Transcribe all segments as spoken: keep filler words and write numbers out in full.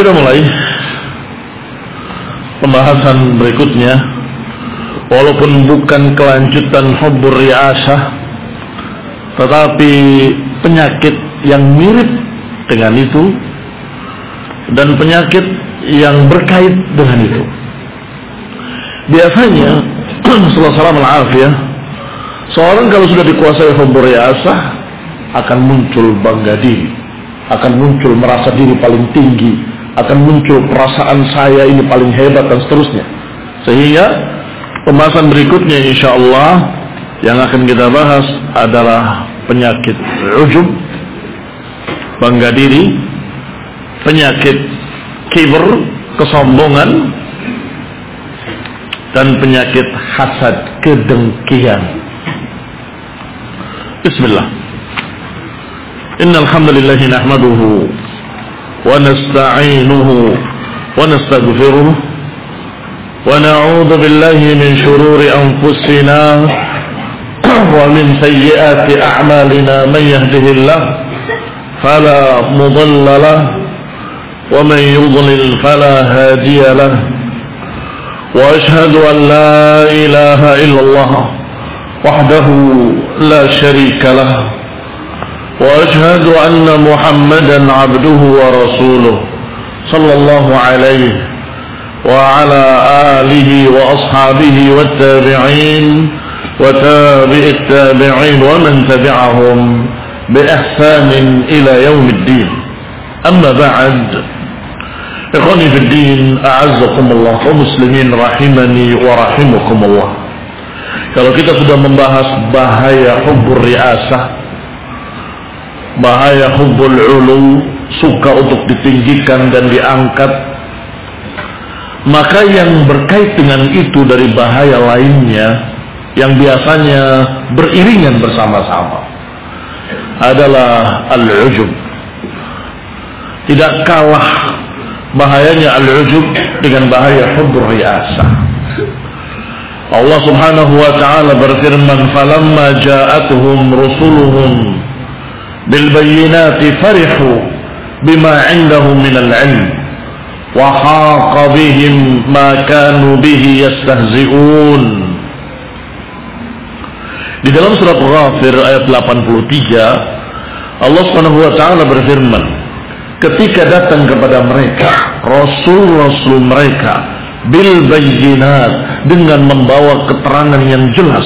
Kita mulai pembahasan berikutnya, walaupun bukan kelanjutan hubbur ri'asah, tetapi penyakit yang mirip dengan itu dan penyakit yang berkait dengan itu. Biasanya sallallahu alaihi seorang kalau sudah dikuasai hubbur ri'asah akan muncul bangga diri, akan muncul merasa diri paling tinggi, akan muncul perasaan saya ini paling hebat dan seterusnya. Sehingga pembahasan berikutnya insyaallah yang akan kita bahas adalah penyakit ujub, bangga diri, penyakit kibr, kesombongan, dan penyakit hasad, kedengkian. Bismillah. Innal hamdalillah nahmaduhu wa nasta'inuhu wa nastaghfiruh wa na'udzu billahi min shururi anfusina wa min sayyiati a'malina man yahdihillah fala mudilla lahu wa man yudlil fala hadiya lahu wa ashhadu an la ilaha illallah wahdahu la syarika lahu وأشهد أن محمدا عبده ورسوله صلى الله عليه وعلى آله وأصحابه والتابعين وتابع التابعين ومن تبعهم بإحسان إلى يوم الدين. أما بعد، إخواني في الدين أعزكم الله ومسلمين rahimani wa rahimakumullah. Kalau kita sudah membahas bahaya hubbur ri'asah, bahaya hubbul ulu, suka untuk ditinggikan dan diangkat, maka yang berkait dengan itu dari bahaya lainnya yang biasanya beriringan bersama-sama adalah al-ujub. Tidak kalah bahayanya al-ujub dengan bahaya hubbur ri'asah. Allah subhanahu wa ta'ala berfirman, falamma ja'atuhum rusuluhum بالبينات فرحوا بما عندهم من العلم وحاق بهم ما كانوا به يستهزئون. Di dalam surat Ghafir ayat delapan puluh tiga, Allah Subhanahu wa taala berfirman, ketika datang kepada mereka rasul-rasul mereka bil bayyinat, dengan membawa keterangan yang jelas,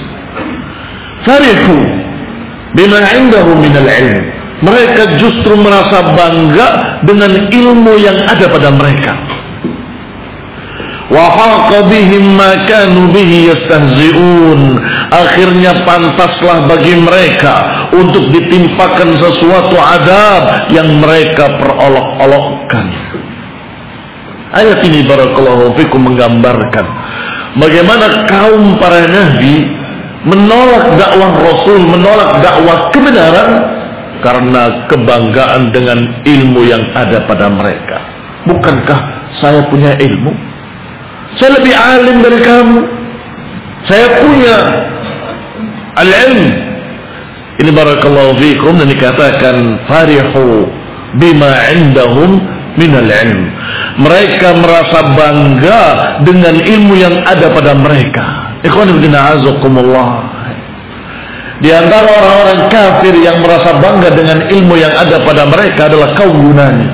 farihu bima indahu minal ilm, mereka justru merasa bangga dengan ilmu yang ada pada mereka. Wa haqa bihim ma kanu bihi yastahzi'un, akhirnya pantaslah bagi mereka untuk ditimpakan sesuatu adab yang mereka perolok-olokkan. Ayat ini barakallahu fikum menggambarkan bagaimana kaum para nabi menolak dakwah Rasul, menolak dakwah kebenaran karena kebanggaan dengan ilmu yang ada pada mereka. Bukankah saya punya ilmu? Saya lebih alim dari kamu. Saya punya al-ilm. Ini barakallahu fikum, dan dikatakan farihu bima indahum minal ilm. Mereka merasa bangga dengan ilmu yang ada pada mereka. Ikhwan fillah azakumullah. Di antara orang-orang kafir yang merasa bangga dengan ilmu yang ada pada mereka adalah kaum Yunani.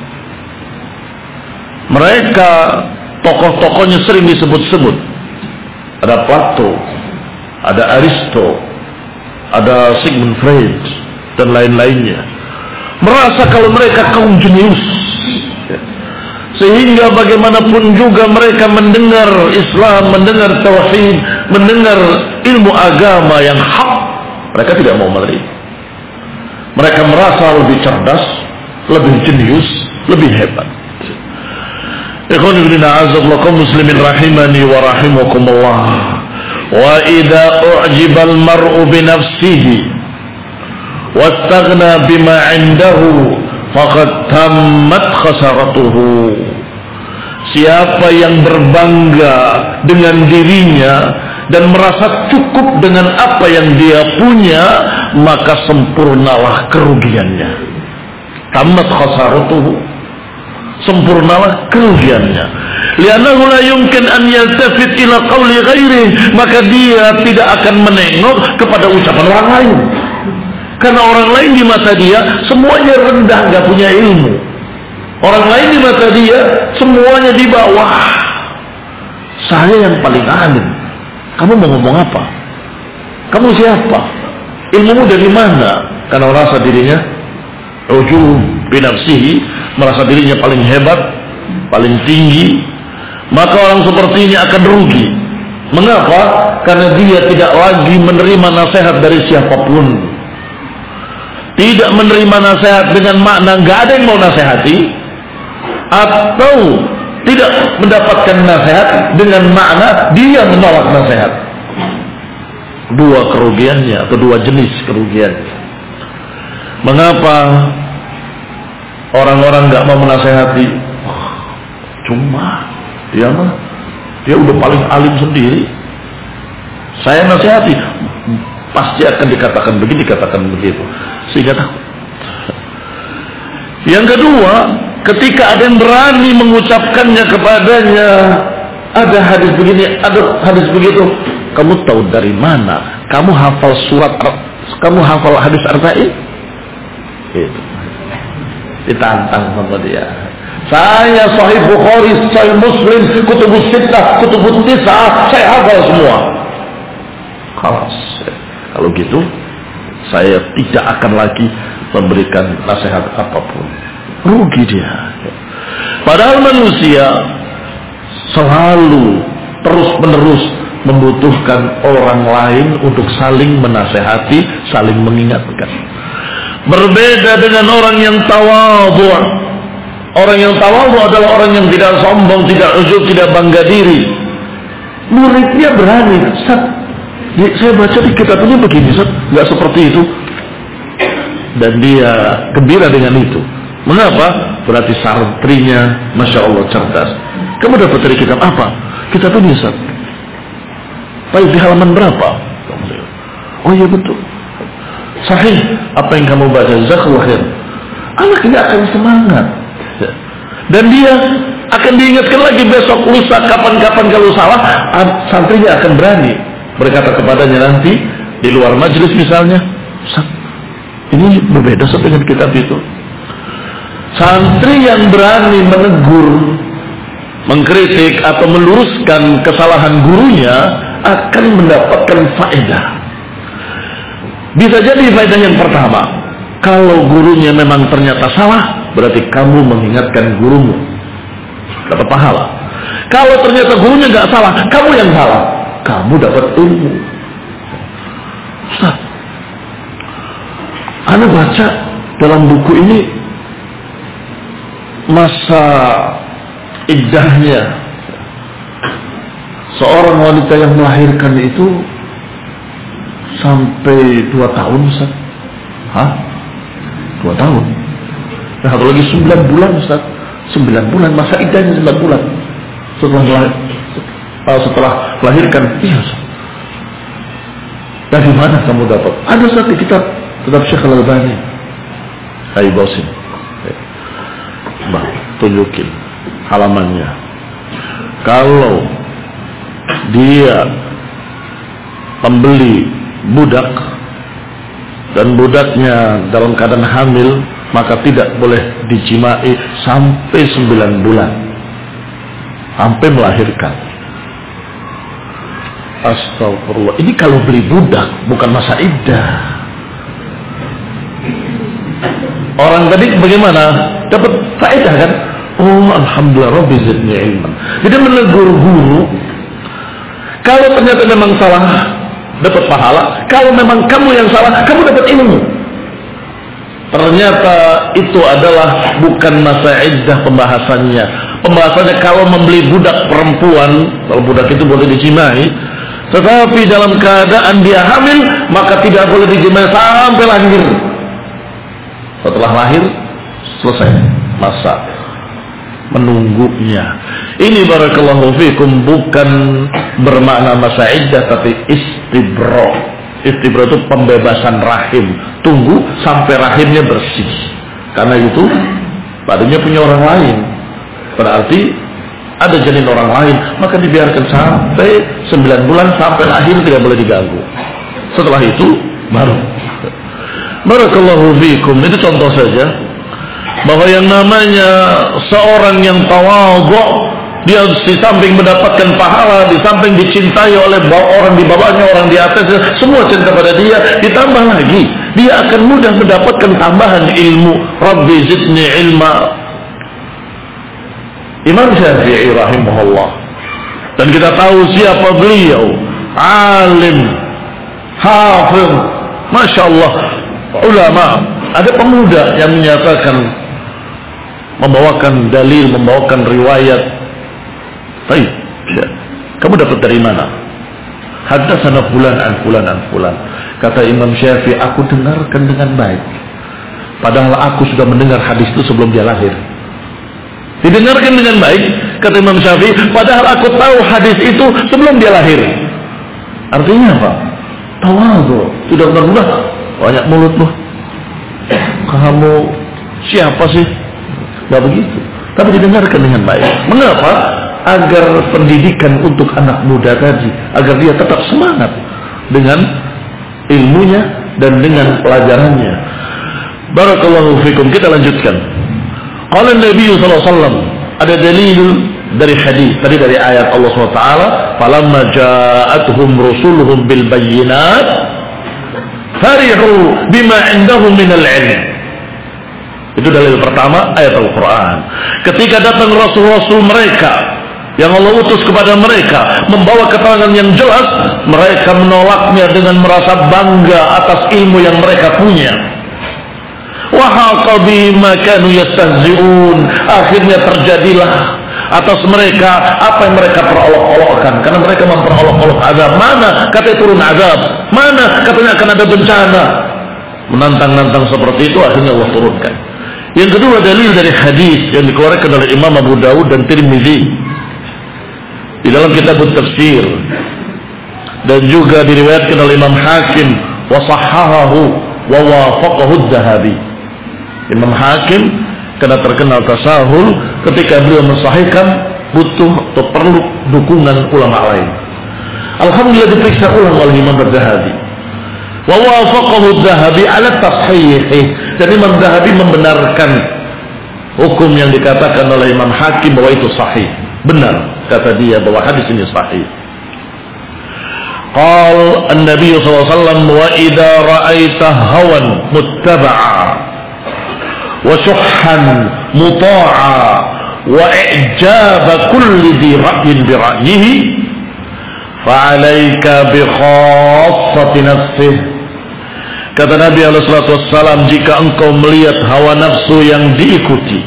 Mereka tokoh-tokohnya sering disebut-sebut. Ada Plato, ada Aristo, ada Sigmund Freud dan lain-lainnya. Merasa kalau mereka kaum jenius, sehingga bagaimanapun juga mereka mendengar Islam, mendengar tauhid, mendengar ilmu agama yang hak, mereka tidak mau menerima. Mereka merasa lebih cerdas, lebih jenius, lebih hebat. Ikhwan fillah a'azzakumullah muslimin rahimani wa rahimakumullah. Wa idza u'jiba al-mar'u bi nafsihi wastaghna bima 'indahu faqad tammat khasaratuhu. Siapa yang berbangga dengan dirinya dan merasa cukup dengan apa yang dia punya, maka sempurnalah kerugiannya. Tammat khasaratuhu. sempurnalah kerugiannya. Li'annahu la yumkin an yaltafit ila qawli ghairi, maka dia tidak akan menengok kepada ucapan orang lain. Karena orang lain di mata dia semuanya rendah, enggak punya ilmu. Orang lain di mata dia semuanya di bawah. Saya yang paling alim. Kamu mau ngomong apa? Kamu siapa? Ilmumu dari mana? Karena merasa dirinya ujub binafsihi, merasa dirinya paling hebat, paling tinggi, maka orang seperti ini akan rugi. Mengapa? Karena dia tidak lagi menerima nasihat dari siapapun. Tidak menerima nasihat dengan makna nggak ada yang mau nasihati, atau tidak mendapatkan nasihat dengan makna dia menolak nasihat. Dua kerugiannya atau dua jenis kerugiannya. Mengapa orang-orang nggak mau menasehati? Oh, cuma dia mah dia udah paling alim sendiri. Saya nasihati pasti akan dikatakan begini, dikatakan begitu, sehingga takut. Yang kedua, ketika ada yang berani mengucapkannya kepadanya, ada hadis begini, ada hadis begitu, kamu tahu dari mana? Kamu hafal surat, kamu hafal hadis arba'in? Itu ditantang sama dia. Saya Sahih Bukhari, Sahih Muslim, Kutubus Sittah, Kutubus Tis'ah, saya hafal semua. Kalas. Kalau gitu, saya tidak akan lagi memberikan nasihat apapun. Rugi dia. Padahal manusia selalu terus-menerus membutuhkan orang lain untuk saling menasehati, saling mengingatkan. Berbeda dengan orang yang tawadhu. Orang yang tawadhu adalah orang yang tidak sombong, tidak ujub, tidak bangga diri. Muridnya berani, Ustaz, saya baca di kitab ini begini, Ustaz, nggak seperti itu. Dan dia gembira dengan itu. Mengapa? Berarti santrinya, masya Allah, cerdas. Kamu dapat dari kitab apa? Kitab ini, Ustaz. Baik, di halaman berapa? Oh iya betul. Sahih apa yang kamu baca, jazakallahu khair. Anak ini akan semangat. Dan dia akan diingatkan lagi besok, lusa, kapan-kapan kalau salah, santrinya akan berani berkata kepadanya nanti di luar majelis misalnya, Ustaz, ini berbeda dengan kitab itu. Santri yang berani menegur, mengkritik atau meluruskan kesalahan gurunya akan mendapatkan faedah. Bisa jadi faedah yang pertama, kalau gurunya memang ternyata salah, berarti kamu mengingatkan gurumu, dapat pahala. Kalau ternyata gurunya nggak salah, kamu yang salah, kamu dapat ilmu. Ustaz, Anda baca dalam buku ini masa iddahnya seorang wanita yang melahirkan itu sampai dua tahun, Ustaz. Hah? Dua tahun? Nah, satu lagi sembilan bulan, Ustaz. Sembilan bulan, masa iddahnya sembilan bulan. Setelah melahir, setelah melahirkan, iya, Ustaz. Dari mana kamu dapat? Ada satu kitab, kitab Syekh Al-Albani. Ayo bosin. Bah, tunjukin halamannya. Kalau dia pembeli budak dan budaknya dalam keadaan hamil, maka tidak boleh dijimai sampai sembilan bulan, sampai melahirkan. Astagfirullah. Ini kalau beli budak, bukan masa iddah. Orang tadi bagaimana? Dapat faedah kan? Oh, alhamdulillah, Rabbi zidni ilman. Jadi menegur guru, kalau ternyata memang salah, dapat pahala. Kalau memang kamu yang salah, kamu dapat ilmu. Ternyata itu adalah bukan masa iddah pembahasannya. Pembahasannya kalau membeli budak perempuan, kalau budak itu boleh dijimai, tetapi dalam keadaan dia hamil, maka tidak boleh dijimai sampai lahir. Setelah lahir, selesai masa menunggunya. Ini barakallahu fikum bukan bermakna masa iddah, tapi istibra. Istibra itu pembebasan rahim. Tunggu sampai rahimnya bersih. Karena itu padanya punya orang lain. berarti ada janin orang lain, maka dibiarkan sampai sembilan bulan, sampai lahir tidak boleh diganggu. Setelah itu baru. Barakallahu fiikum. Itu contoh saja bahwa yang namanya seorang yang tawadhu, dia di samping mendapatkan pahala, di samping dicintai oleh orang di bawahnya, orang di atasnya, semua cinta pada dia, ditambah lagi dia akan mudah mendapatkan tambahan ilmu. Rabbi zidni ilma. Imam Syafi'i rahimahullah, dan kita tahu siapa beliau, alim, hafiz, masya Allah, ulama. Ada pemuda yang menyatakan, membawakan dalil, membawakan riwayat. Baik, ya. Kamu dapat dari mana? Haddatsana fulan an fulan an fulan. Kata Imam Syafi'i, aku dengarkan dengan baik, padahal aku sudah mendengar hadis itu sebelum dia lahir. Didengarkan dengan baik, kata Imam Syafi'i, padahal aku tahu hadis itu sebelum dia lahir. Artinya apa? Tawadhu. Tidak benar-benar banyak mulut loh. Kamu siapa sih? Tidak begitu. Tapi didengarkan dengan baik. Mengapa? Agar pendidikan untuk anak muda tadi, agar dia tetap semangat dengan ilmunya dan dengan pelajarannya. Barakallahu fikum. Kita lanjutkan. Qala Nabi sallallahu alaihi wasallam, ada dalil dari hadis tadi, dari ayat Allah subhanahu wa taala, falamma ja'atuhum rusuluhum bil bayyinat farihu bima indahum minal ilm. Itu dalil pertama, ayat Al-Quran. Ketika datang rasul-rasul mereka yang Allah utus kepada mereka membawa keterangan yang jelas, mereka menolaknya dengan merasa bangga atas ilmu yang mereka punya. Wa haqa bima kanu yastahzi'un. Akhirnya terjadilah atas mereka apa yang mereka perolok-olokkan, karena mereka memperolok-olok azab. Mana katanya turun azab, mana katanya akan ada bencana. Menantang-nantang seperti itu, akhirnya Allah turunkan. Yang kedua, dalil dari hadis yang dikeluarkan oleh Imam Abu Dawud dan Tirmizi di dalam kitab tafsir, dan juga diriwayatkan oleh Imam Hakim wa sahhahahu wa wafaqahu adz-Dzahabi. Imam Hakim karena terkenal tasahul, ketika beliau mensahihkan butuh atau perlu dukungan ulama lain. Alhamdulillah diperiksa ulang oleh Imam Adz-Dzahabi. Wa wafaqahu adz-Dzahabi ala tashihih. Jadi Imam Adz-Dzahabi membenarkan hukum yang dikatakan oleh Imam Hakim bahwa itu sahih. Benar kata dia bahwa hadis ini sahih. Qala an-nabiy sallallahu alaihi wasallam, wa idza ra'aita hawan muttaba'a wa syuhhan muta'a wa i'jaba kulli dhi ra'yin bi ra'yihi fa'alaika bi khassati nafsih. Kata Nabi alaihi salatu wassalam, jika engkau melihat hawa nafsu yang diikuti,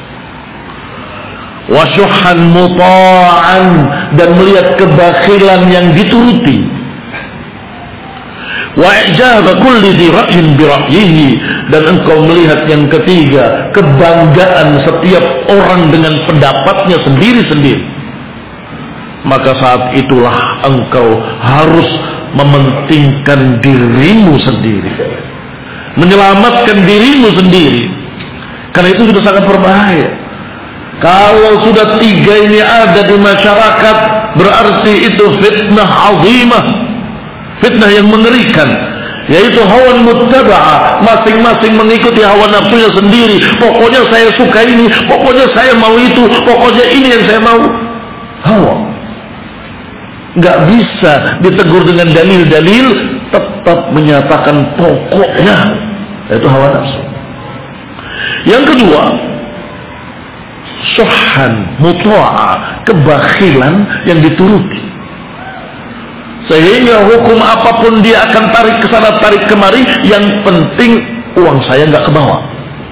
wa syuhhan muta'an, dan melihat kebakhilan yang dituruti, wa i'jaba kulli dhi ra'yin bi ra'yihi, dan engkau melihat yang ketiga, kebanggaan setiap orang dengan pendapatnya sendiri-sendiri, maka saat itulah engkau harus mementingkan dirimu sendiri, menyelamatkan dirimu sendiri, karena itu sudah sangat berbahaya. Kalau sudah tiga ini ada di masyarakat, berarti itu fitnah azimah, fitnah yang mengerikan, yaitu hawa muttaba'ah, masing-masing mengikuti hawa nafsunya sendiri. Pokoknya saya suka ini, pokoknya saya mau itu, pokoknya ini yang saya mau. Hawa nggak bisa ditegur dengan dalil-dalil, tetap menyatakan pokoknya, yaitu hawa nafsu. Yang kedua, syuhhan muta'ah, kebakhilan yang dituruti, sehingga hukum apapun dia akan tarik ke sana tarik kemari, yang penting uang saya nggak ke bawah.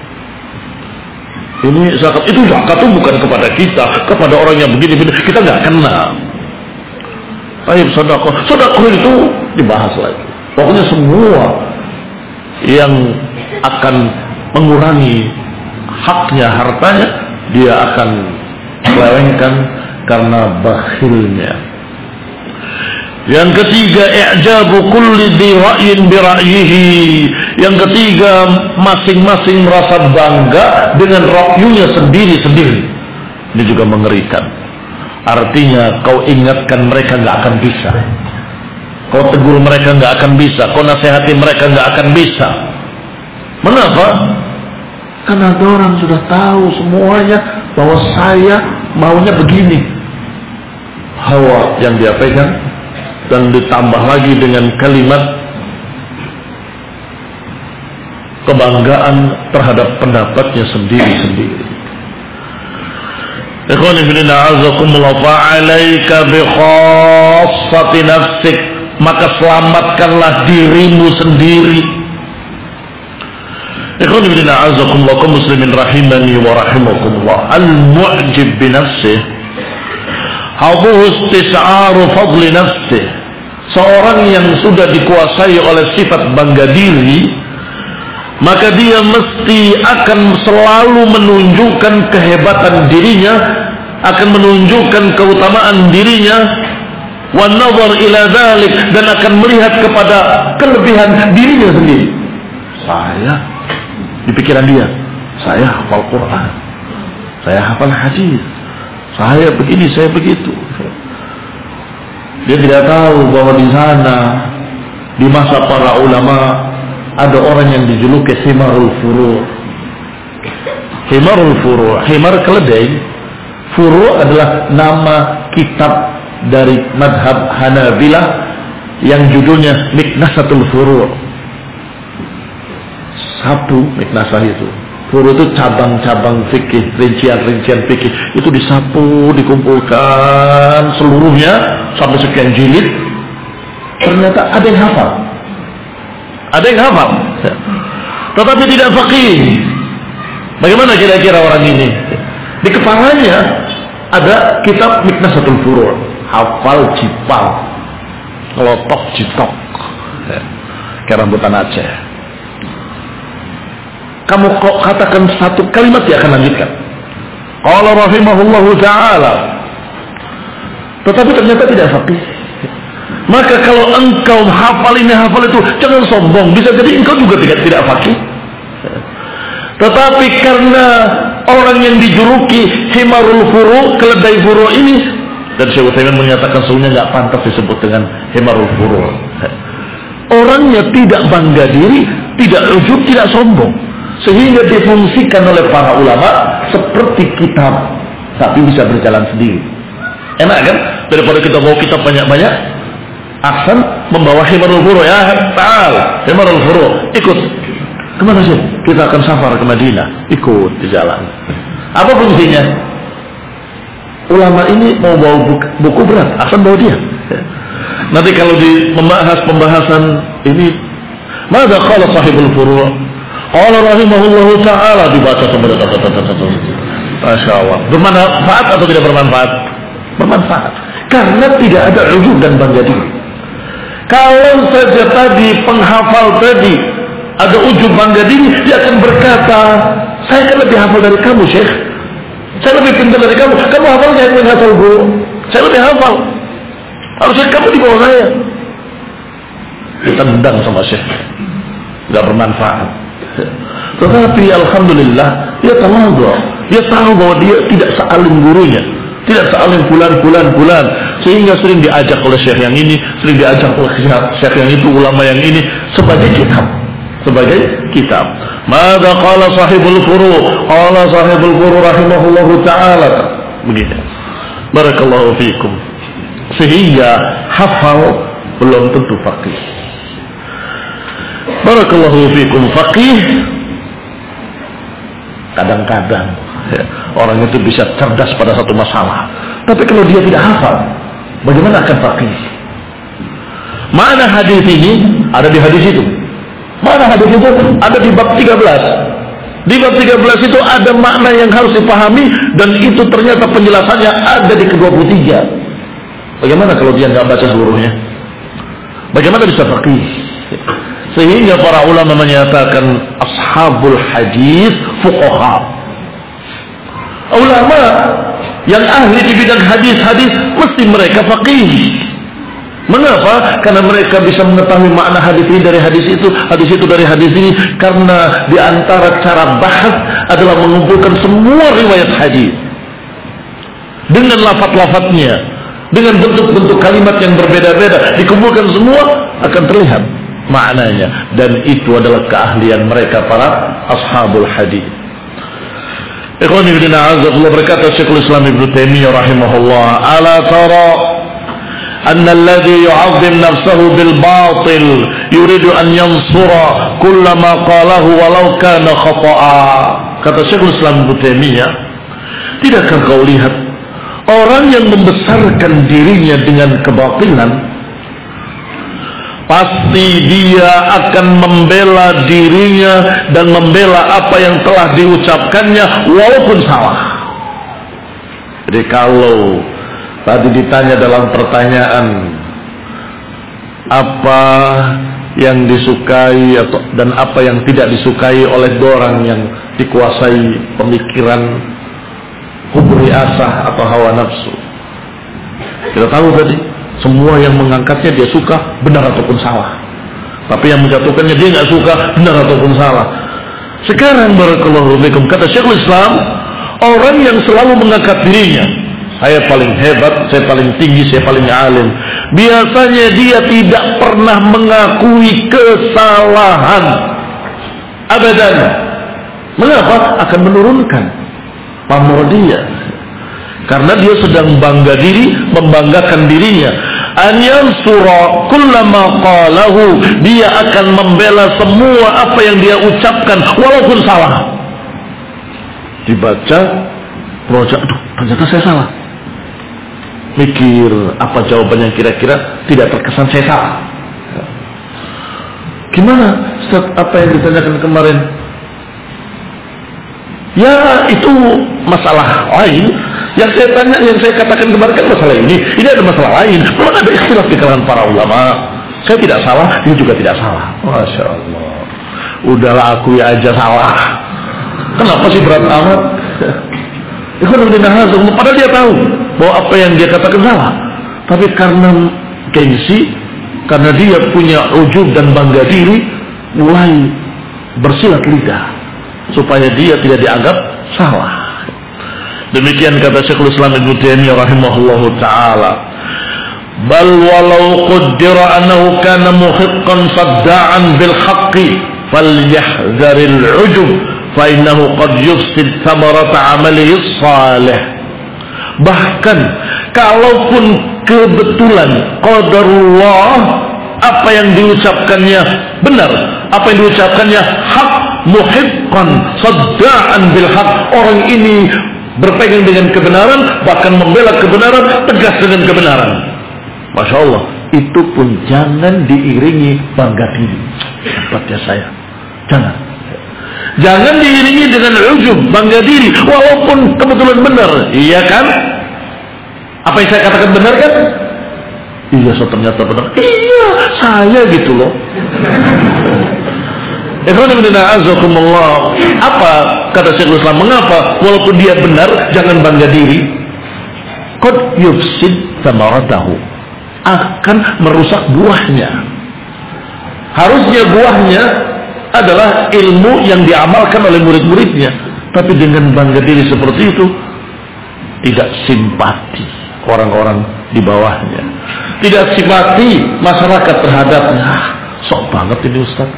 Ini zakat, itu zakat itu bukan kepada kita, kepada orang yang begini-begini, kita nggak kenal. Baik, sedekah, sedekah itu dibahas lagi. Pokoknya semua yang akan mengurangi haknya, hartanya, dia akan selewengkan karena bakhilnya. Yang ketiga, i'jabu kulli dhi ra'yin bi ra'yihi. Yang ketiga, masing-masing merasa bangga dengan ra'yunya sendiri-sendiri. Ini juga mengerikan. Artinya kau ingatkan mereka nggak akan bisa. Kau tegur mereka nggak akan bisa. Kau nasihati mereka nggak akan bisa. Mengapa? Karena orang sudah tahu semuanya bahwa saya maunya begini. Hawa yang dia pegang, dan ditambah lagi dengan kalimat kebanggaan terhadap pendapatnya sendiri-sendiri. Ikhwani fillah, a'azakumullah, fa'alaika bi khassati nafsik, maka selamatkanlah dirimu sendiri. Ikhwani fillah, a'azakumullah, kaum muslimin rahimani wa rahimakumullah. Al-mu'jib bi nafsih hadhuhu istis'aru fadli nafsih. Seorang yang sudah dikuasai oleh sifat bangga diri, maka dia mesti akan selalu menunjukkan kehebatan dirinya, akan menunjukkan keutamaan dirinya, wan nazar ila dzalik, dan akan melihat kepada kelebihan dirinya sendiri. Saya, di pikiran dia, saya hafal Quran, saya hafal hadis, saya begini, saya begitu. Dia tidak tahu bahwa di sana, di masa para ulama, ada orang yang dijuluki himarul furu'. Himarul furu', himar keledai. Furu' adalah nama kitab dari madhab Hanabilah yang judulnya Miknasatul Furu'. Satu Miknasah itu. Furu' itu cabang-cabang fikih, rincian-rincian fikih. Itu disapu, dikumpulkan seluruhnya sampai sekian jilid. Ternyata ada yang hafal. Ada yang hafal, tetapi tidak faqih. Bagaimana kira-kira orang ini? Di kepalanya ada kitab Miknasatul Furu', hafal cipal, kelotok citok, kayak rambutan Aceh. Kamu kok katakan satu kalimat, dia akan lanjutkan. Qala rahimahullahu ta'ala. Tetapi ternyata tidak faqih. Maka kalau engkau hafal ini, hafal itu, jangan sombong. Bisa jadi engkau juga tidak tidak faqih. Tetapi karena orang yang dijuluki himarul furu', keledai furu' ini, dan Syekh Utsaimin menyatakan sesungguhnya nggak pantas disebut dengan himarul furu'. Orangnya tidak bangga diri, tidak ujub, tidak sombong, sehingga difungsikan oleh para ulama seperti kitab, tapi bisa berjalan sendiri. Enak kan? Daripada kita bawa kitab banyak-banyak, Ahsan membawa himarul furu', ya ta'al himarul furu', ikut kemana sih? Kita akan safar ke Madinah, ikut di jalan. Apa fungsinya? Ulama ini mau bawa buku, buku berat, Ahsan bawa dia. Nanti kalau di membahas pembahasan ini, mada qala sahibul furu', qala rahimahullahu ta'ala, dibaca sampai Masya Allah. Bermanfaat atau tidak bermanfaat? Bermanfaat, karena tidak ada ujub dan bangga diri. Kalau saja tadi penghafal tadi ada ujub bangga diri, dia akan berkata, saya kan lebih hafal dari kamu, Syekh. Saya lebih pintar dari kamu. Kamu hafal, saya lebih hafal, Bu. Saya lebih hafal. Harusnya kamu di bawah saya. Kita tendang sama Syekh, nggak bermanfaat. Tetapi alhamdulillah dia tahu, dia tahu bahwa dia tidak sealim gurunya, tidak sealim bulan-bulan-bulan, sehingga sering diajak oleh syekh yang ini, sering diajak oleh syekh yang itu, ulama yang ini, sebagai kitab, sebagai kitab. Mada qala sahibul furu', qala sahibul furu' rahimahullahu ta'ala. Begitu. Barakallahu fikum. Sehingga hafal belum tentu faqih. Barakallahu fikum. Faqih kadang-kadang ya, orang itu bisa cerdas pada satu masalah, tapi kalau dia tidak hafal, bagaimana akan faqih? Mana hadis ini? Ada di hadis itu. Mana hadis itu? Ada di bab tiga belas. Di bab tiga belas itu ada makna yang harus dipahami, dan itu ternyata penjelasannya ada di ke dua puluh tiga. Bagaimana kalau dia nggak baca seluruhnya? Bagaimana bisa faqih? Sehingga para ulama menyatakan ashabul hadis fuqaha. Ulama yang ahli di bidang hadis-hadis mesti mereka faqih. Mengapa? Karena mereka bisa mengetahui makna hadis ini dari hadis itu, hadis itu dari hadis ini. Karena di antara cara bahas adalah mengumpulkan semua riwayat hadis. dengan lafaz-lafaznya, dengan bentuk-bentuk kalimat yang berbeda-beda, dikumpulkan semua akan terlihat maknanya, dan itu adalah keahlian mereka para ashabul hadis. Ikhwani fillah, a'azzakumullah, berkata Syekhul Islam Ibnu Taimiyah rahimahullah, ala tara anna alladhi yu'azzim nafsahu bil batil yuridu an yansura kulla ma qalahu walau kana khata'a. Kata Syekhul Islam Ibnu Taimiyah, tidakkah kau lihat orang yang membesarkan dirinya dengan kebatilan, pasti dia akan membela dirinya dan membela apa yang telah diucapkannya walaupun salah. Jadi kalau tadi ditanya dalam pertanyaan apa yang disukai atau dan apa yang tidak disukai oleh orang yang dikuasai pemikiran hubri asah atau hawa nafsu, kita tahu tadi semua yang mengangkatnya dia suka, benar ataupun salah. Tapi yang menjatuhkannya dia nggak suka, benar ataupun salah. Sekarang barakallahu fikum, kata Syekhul Islam, orang yang selalu mengangkat dirinya, saya paling hebat, saya paling tinggi, saya paling alim, biasanya dia tidak pernah mengakui kesalahan. Abadan. Mengapa? Akan menurunkan pamor dia. Karena dia sedang bangga diri, membanggakan dirinya. An yansura kullama qalahu, dia akan membela semua apa yang dia ucapkan walaupun salah. Dibaca, proja, aduh, ternyata saya salah. Mikir apa jawabannya kira-kira tidak terkesan saya salah. Gimana Ustaz apa yang ditanyakan kemarin? Ya itu masalah lain. Yang saya tanya, yang saya katakan kemarin kan masalah ini. Ini ada masalah lain. Memang ada ikhtilaf di kalangan para ulama. Saya tidak salah, dia juga tidak salah. Masya Allah. Udahlah akui aja salah. Kenapa sih berat amat? Padahal dia tahu bahwa apa yang dia katakan salah. Tapi karena gengsi, karena dia punya ujub dan bangga diri, mulai bersilat lidah supaya dia tidak dianggap salah. Demikian kata Syekhul Islam Ibnu Taimiyah rahimahullahu taala. Bal walau qaddara annahu kana muhiqqan sadda'an bil haqqi falyahzaril 'ujub fa innahu qad yufsid thamarata 'amalihi salih. Bahkan kalaupun kebetulan qadarullah apa yang diucapkannya benar, apa yang diucapkannya hak, muhiqqan sadda'an bil haqq, orang ini berpegang dengan kebenaran, bahkan membela kebenaran, tegas dengan kebenaran. Masya Allah, itu pun jangan diiringi bangga diri. Hebatnya saya, jangan. Jangan diiringi dengan ujub, bangga diri, walaupun kebetulan benar. Iya kan? Apa yang saya katakan benar kan? Iya, so ternyata benar. Iya, saya gitu loh. Apa kata Syekhul Islam? Mengapa walaupun dia benar jangan bangga diri? Qad yufsid thamaratahu, akan merusak buahnya. Harusnya buahnya adalah ilmu yang diamalkan oleh murid-muridnya, tapi dengan bangga diri seperti itu tidak simpati orang-orang di bawahnya, tidak simpati masyarakat terhadapnya. Ah, sok banget ini Ustaz.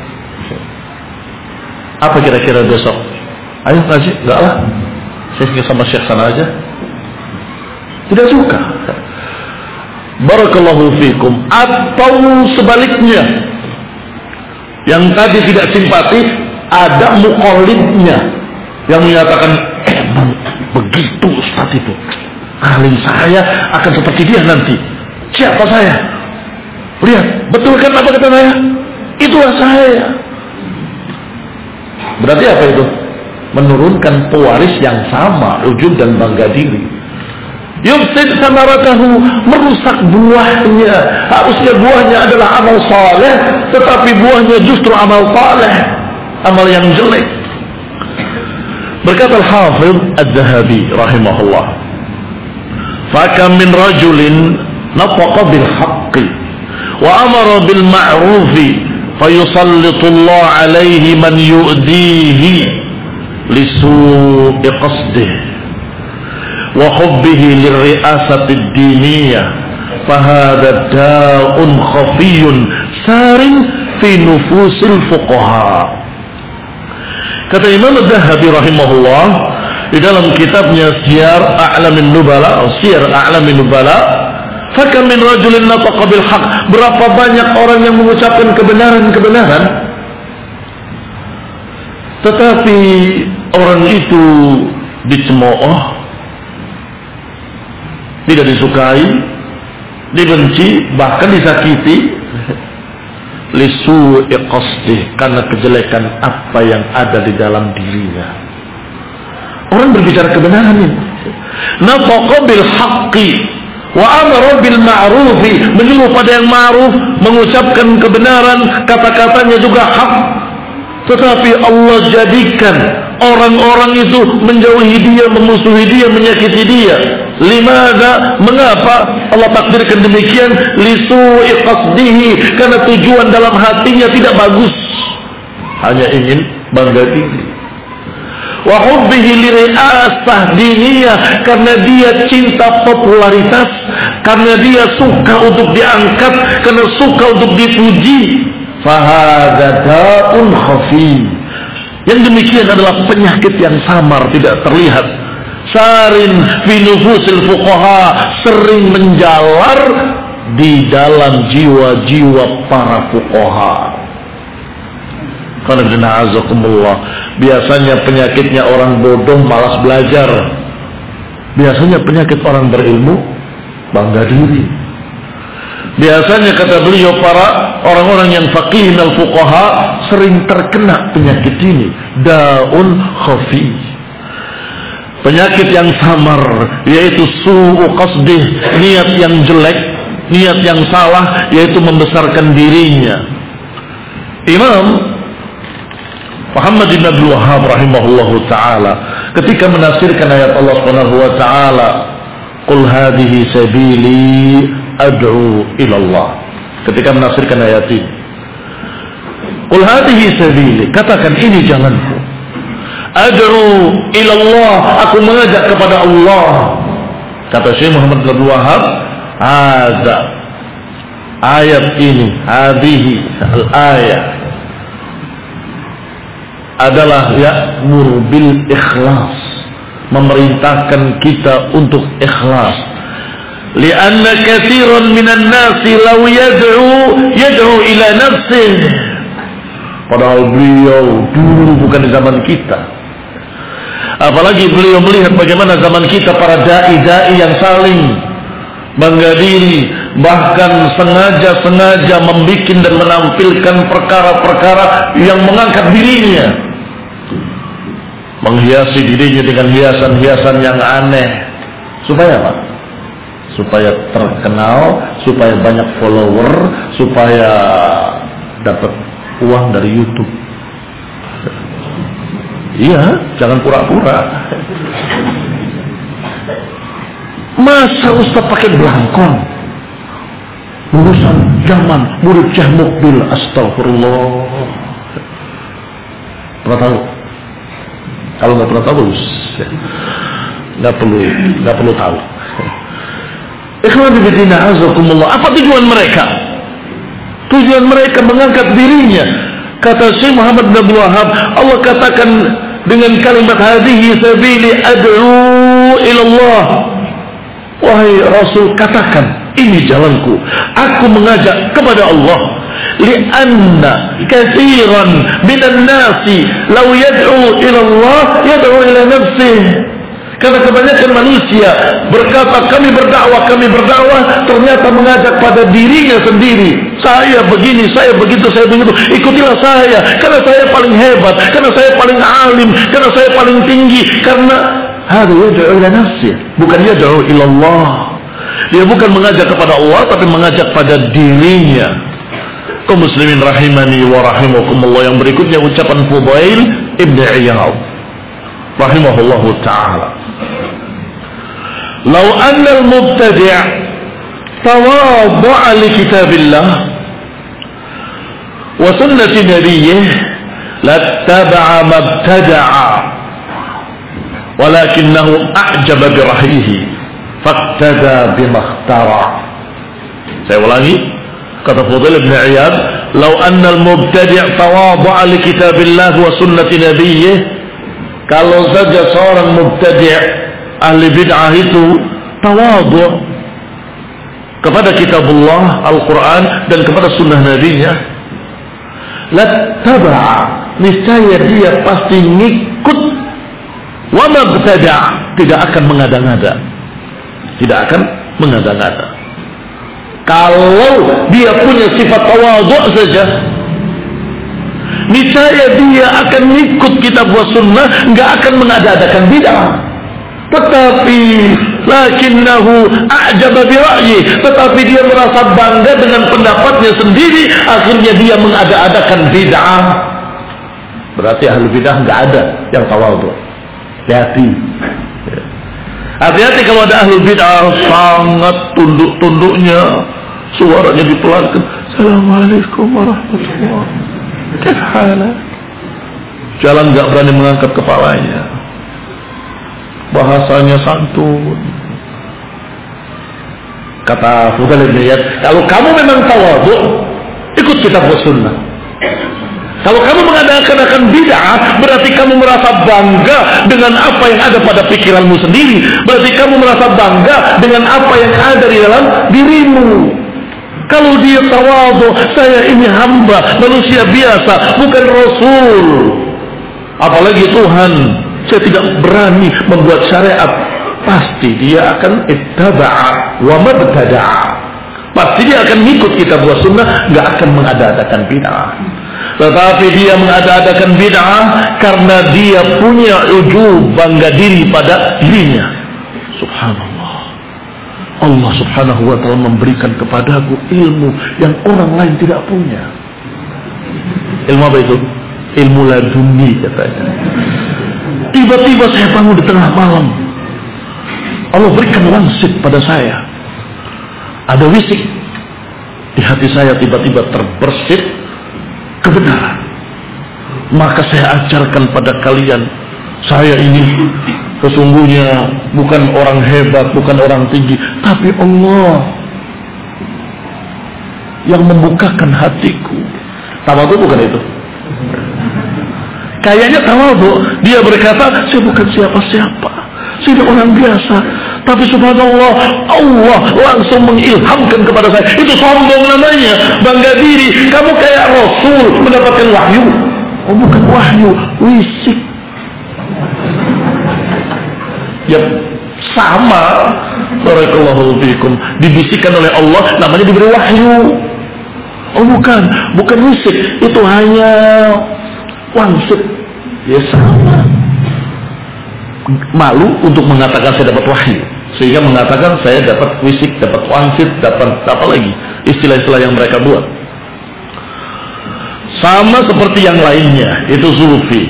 Apa kira-kira besok? Ayo ngaji? Enggak lah, saya ingin sama Syekh sana aja. Tidak suka. Barakallahu fikum. Atau sebaliknya, yang tadi tidak simpati, ada muqallidnya yang menyatakan eh begitu Ustaz itu, ahli saya akan seperti dia nanti. Siapa saya? Lihat, betul kan apa kata saya? Itulah saya. Berarti apa itu? Menurunkan pewaris yang sama, ujub dan bangga diri. Yufsid samaratahu, merusak buahnya. Harusnya buahnya adalah amal saleh, tetapi buahnya justru amal saleh, amal yang jelek. Berkata Al-Hafidh Adz-Dzahabi rahimahullah, fakam min rajulin nafaqa bil haqqi wa amara bil ma'rufi fayusallitullah alaihi man yu'dihi lisu'i qasdih wa hubbihi lirri'asatid diniyah fahada da'un khafiyun sarin fi nufusil fuqaha. Kata Imam Adz-Dzahabi rahimahullah di dalam kitabnya Siyar A'lamin Nubala, Siyar A'lamin Nubala, fakam min rajulin nataqa bil haqq, berapa banyak orang yang mengucapkan kebenaran-kebenaran tetapi orang itu dicemooh, tidak disukai, dibenci, bahkan disakiti lisu'i qasdih, karena kejelekan apa yang ada di dalam dirinya. Orang berbicara kebenaran ini, nataqa bil haqqi wa amara bil ma'rufi, menyuruh pada yang ma'ruf, mengucapkan kebenaran, kata-katanya juga hak, tetapi Allah jadikan orang-orang itu menjauhi dia, memusuhi dia, menyakiti dia. Limada? Mengapa Allah takdirkan demikian? Lisu'i qasdihi, karena tujuan dalam hatinya tidak bagus, hanya ingin bangga diri. Wa hubbihi liri'asah diniyah, karena dia cinta popularitas, karena dia suka untuk diangkat, karena suka untuk dipuji. Fahada da'un khafi, yang demikian adalah penyakit yang samar, tidak terlihat. Sarin fi nufusil fuqaha, sering menjalar di dalam jiwa-jiwa para fuqaha. Karena azakumullah, biasanya penyakitnya orang bodoh malas belajar, biasanya penyakit orang berilmu bangga diri. Biasanya kata beliau para orang-orang yang faqih dan fuqaha sering terkena penyakit ini, daun khafi, penyakit yang samar, yaitu su'u qasdih, niat yang jelek, niat yang salah, yaitu membesarkan dirinya. Imam Muhammad bin Abdul Wahhab rahimahullahu taala ketika menafsirkan ayat Allah Subhanahu wa taala, qul hadhihi sabili ad'u ila Allah, ketika menafsirkan ayat ini, qul hadhihi sabili, katakan ini jalanku, ad'u ila Allah, aku mengajak kepada Allah. Kata Syekh Muhammad bin Abdul Wahhab, ada ayat ini, hadhihi al-ayat adalah ya'mur bil ikhlas, memerintahkan kita untuk ikhlas. Lianna katsiran minan nasi law yad'u yad'u ila nafsihi, padahal beliau dulu bukan di zaman kita, apalagi beliau melihat bagaimana zaman kita para dai-dai yang saling bangga diri, bahkan sengaja-sengaja membuat dan menampilkan perkara-perkara yang mengangkat dirinya, menghiasi dirinya dengan hiasan-hiasan yang aneh. Supaya apa? Supaya terkenal, supaya banyak follower, supaya dapat uang dari YouTube. Iya, jangan pura-pura. Masa Ustaz pakai belangkon? Urusan zaman murid Syekh Mukbil, astagfirullah. Pernah tahu? Kalau nggak pernah tahu, nggak perlu, nggak perlu tahu. Ikhwan fillah azakumullah, apa tujuan mereka? Tujuan mereka mengangkat dirinya. Kata Syekh Muhammad bin Abdul Wahhab, Allah katakan dengan kalimat hadhihi sabili ad'u ila Allah. Wahai Rasul, katakan ini jalanku, aku mengajak kepada Allah. Lianna katsiran minan nasi law yad'u ila Allah yad'u ila nafsihi. Karena kebanyakan manusia berkata kami berdakwah, kami berdakwah, ternyata mengajak pada dirinya sendiri. Saya begini, saya begitu, saya begitu. Ikutilah saya, karena saya paling hebat, karena saya paling alim, karena saya paling tinggi. Karena hada yad'u ila nafsihi, bukan yad'u ila Allah. Dia bukan mengajak kepada Allah, tapi mengajak pada dirinya. Kaum muslimin rahimani wa rahimakumullah, yang berikutnya ucapan Fudail ibn Iyad rahimahullahu ta'ala. Lau anna al-mubtadi' tawadda'a li kitabillah wa sunnati nabiyyih lattaba'a mabtada'a Walakinnahu a'jaba bi rahyihi faqtada bimakhtara. Saya ulangi kata Fudail bin Iyad, "Law anna al-mubtadi' tawadha'a li kitabillah wa sunnati nabiyyih." Kalau saja seorang mubtadi' ahli bid'ah itu tawadhu' kepada kitabullah Al-Quran dan kepada sunnah nabinya, lattaba'a, niscaya dia pasti ngikut, wa mabtada', tidak akan mengada-ngada, tidak akan mengada-ngada. Kalau dia punya sifat tawadhu' saja, niscaya dia akan ngikut kitab wa sunnah, enggak akan mengada-adakan bid'ah. Tetapi lakinnahu a'jaba bi ra'yi, tetapi dia merasa bangga dengan pendapatnya sendiri, akhirnya dia mengada-adakan bid'ah. Berarti ahli bid'ah enggak ada yang tawadhu. Hati-hati. Hati-hati kalau ada ahli bid'ah sangat tunduk-tunduknya, suaranya dipelankan. Assalamualaikum warahmatullahi wabarakatuh. Jalan enggak berani mengangkat kepalanya. Bahasanya santun. Kata Fudail bin Iyad, kalau kamu memang tawadhu, ikut kitab wa sunnah. Kalau kamu mengadakan bid'ah, berarti kamu merasa bangga dengan apa yang ada pada pikiranmu sendiri. Berarti kamu merasa bangga dengan apa yang ada di dalam dirimu. Kalau dia tawadhu, saya ini hamba, manusia biasa, bukan Rasul, apalagi Tuhan, saya tidak berani membuat syariat, pasti dia akan ittaba'a wa mabtada'a, pasti dia akan ikut kitab wa sunnah, gak akan mengada-adakan bid'ah. Tetapi dia mengada-adakan bid'ah karena dia punya ujub, bangga diri pada dirinya. Subhanallah, Allah subhanahu wa ta'ala memberikan kepadaku ilmu yang orang lain tidak punya. Ilmu apa itu? Ilmu laduni katanya. Tiba-tiba saya bangun di tengah malam, Allah berikan wangsit pada saya. Ada wisik di hati saya, tiba-tiba terbersit kebenaran. Maka saya ajarkan pada kalian, saya ini sesungguhnya bukan orang hebat, bukan orang tinggi, tapi Allah yang membukakan hatiku. Tawadhu bukan itu? Kayaknya tawadhu, dia berkata, saya bukan siapa-siapa, saya orang biasa, tapi subhanallah, Allah langsung mengilhamkan kepada saya. Itu sombong namanya, bangga diri. Kamu kayak Rasul mendapatkan wahyu. Oh, bukan wahyu, wisik. Ya sama, barakallahu fikum, dibisikkan oleh Allah, namanya diberi wahyu. Oh bukan, bukan wisik, itu hanya wangsit. Ya sama. Malu untuk mengatakan saya dapat wahyu, sehingga mengatakan saya dapat wisik, dapat wangsit, dapat apa lagi istilah-istilah yang mereka buat. Sama seperti yang lainnya, itu sufi.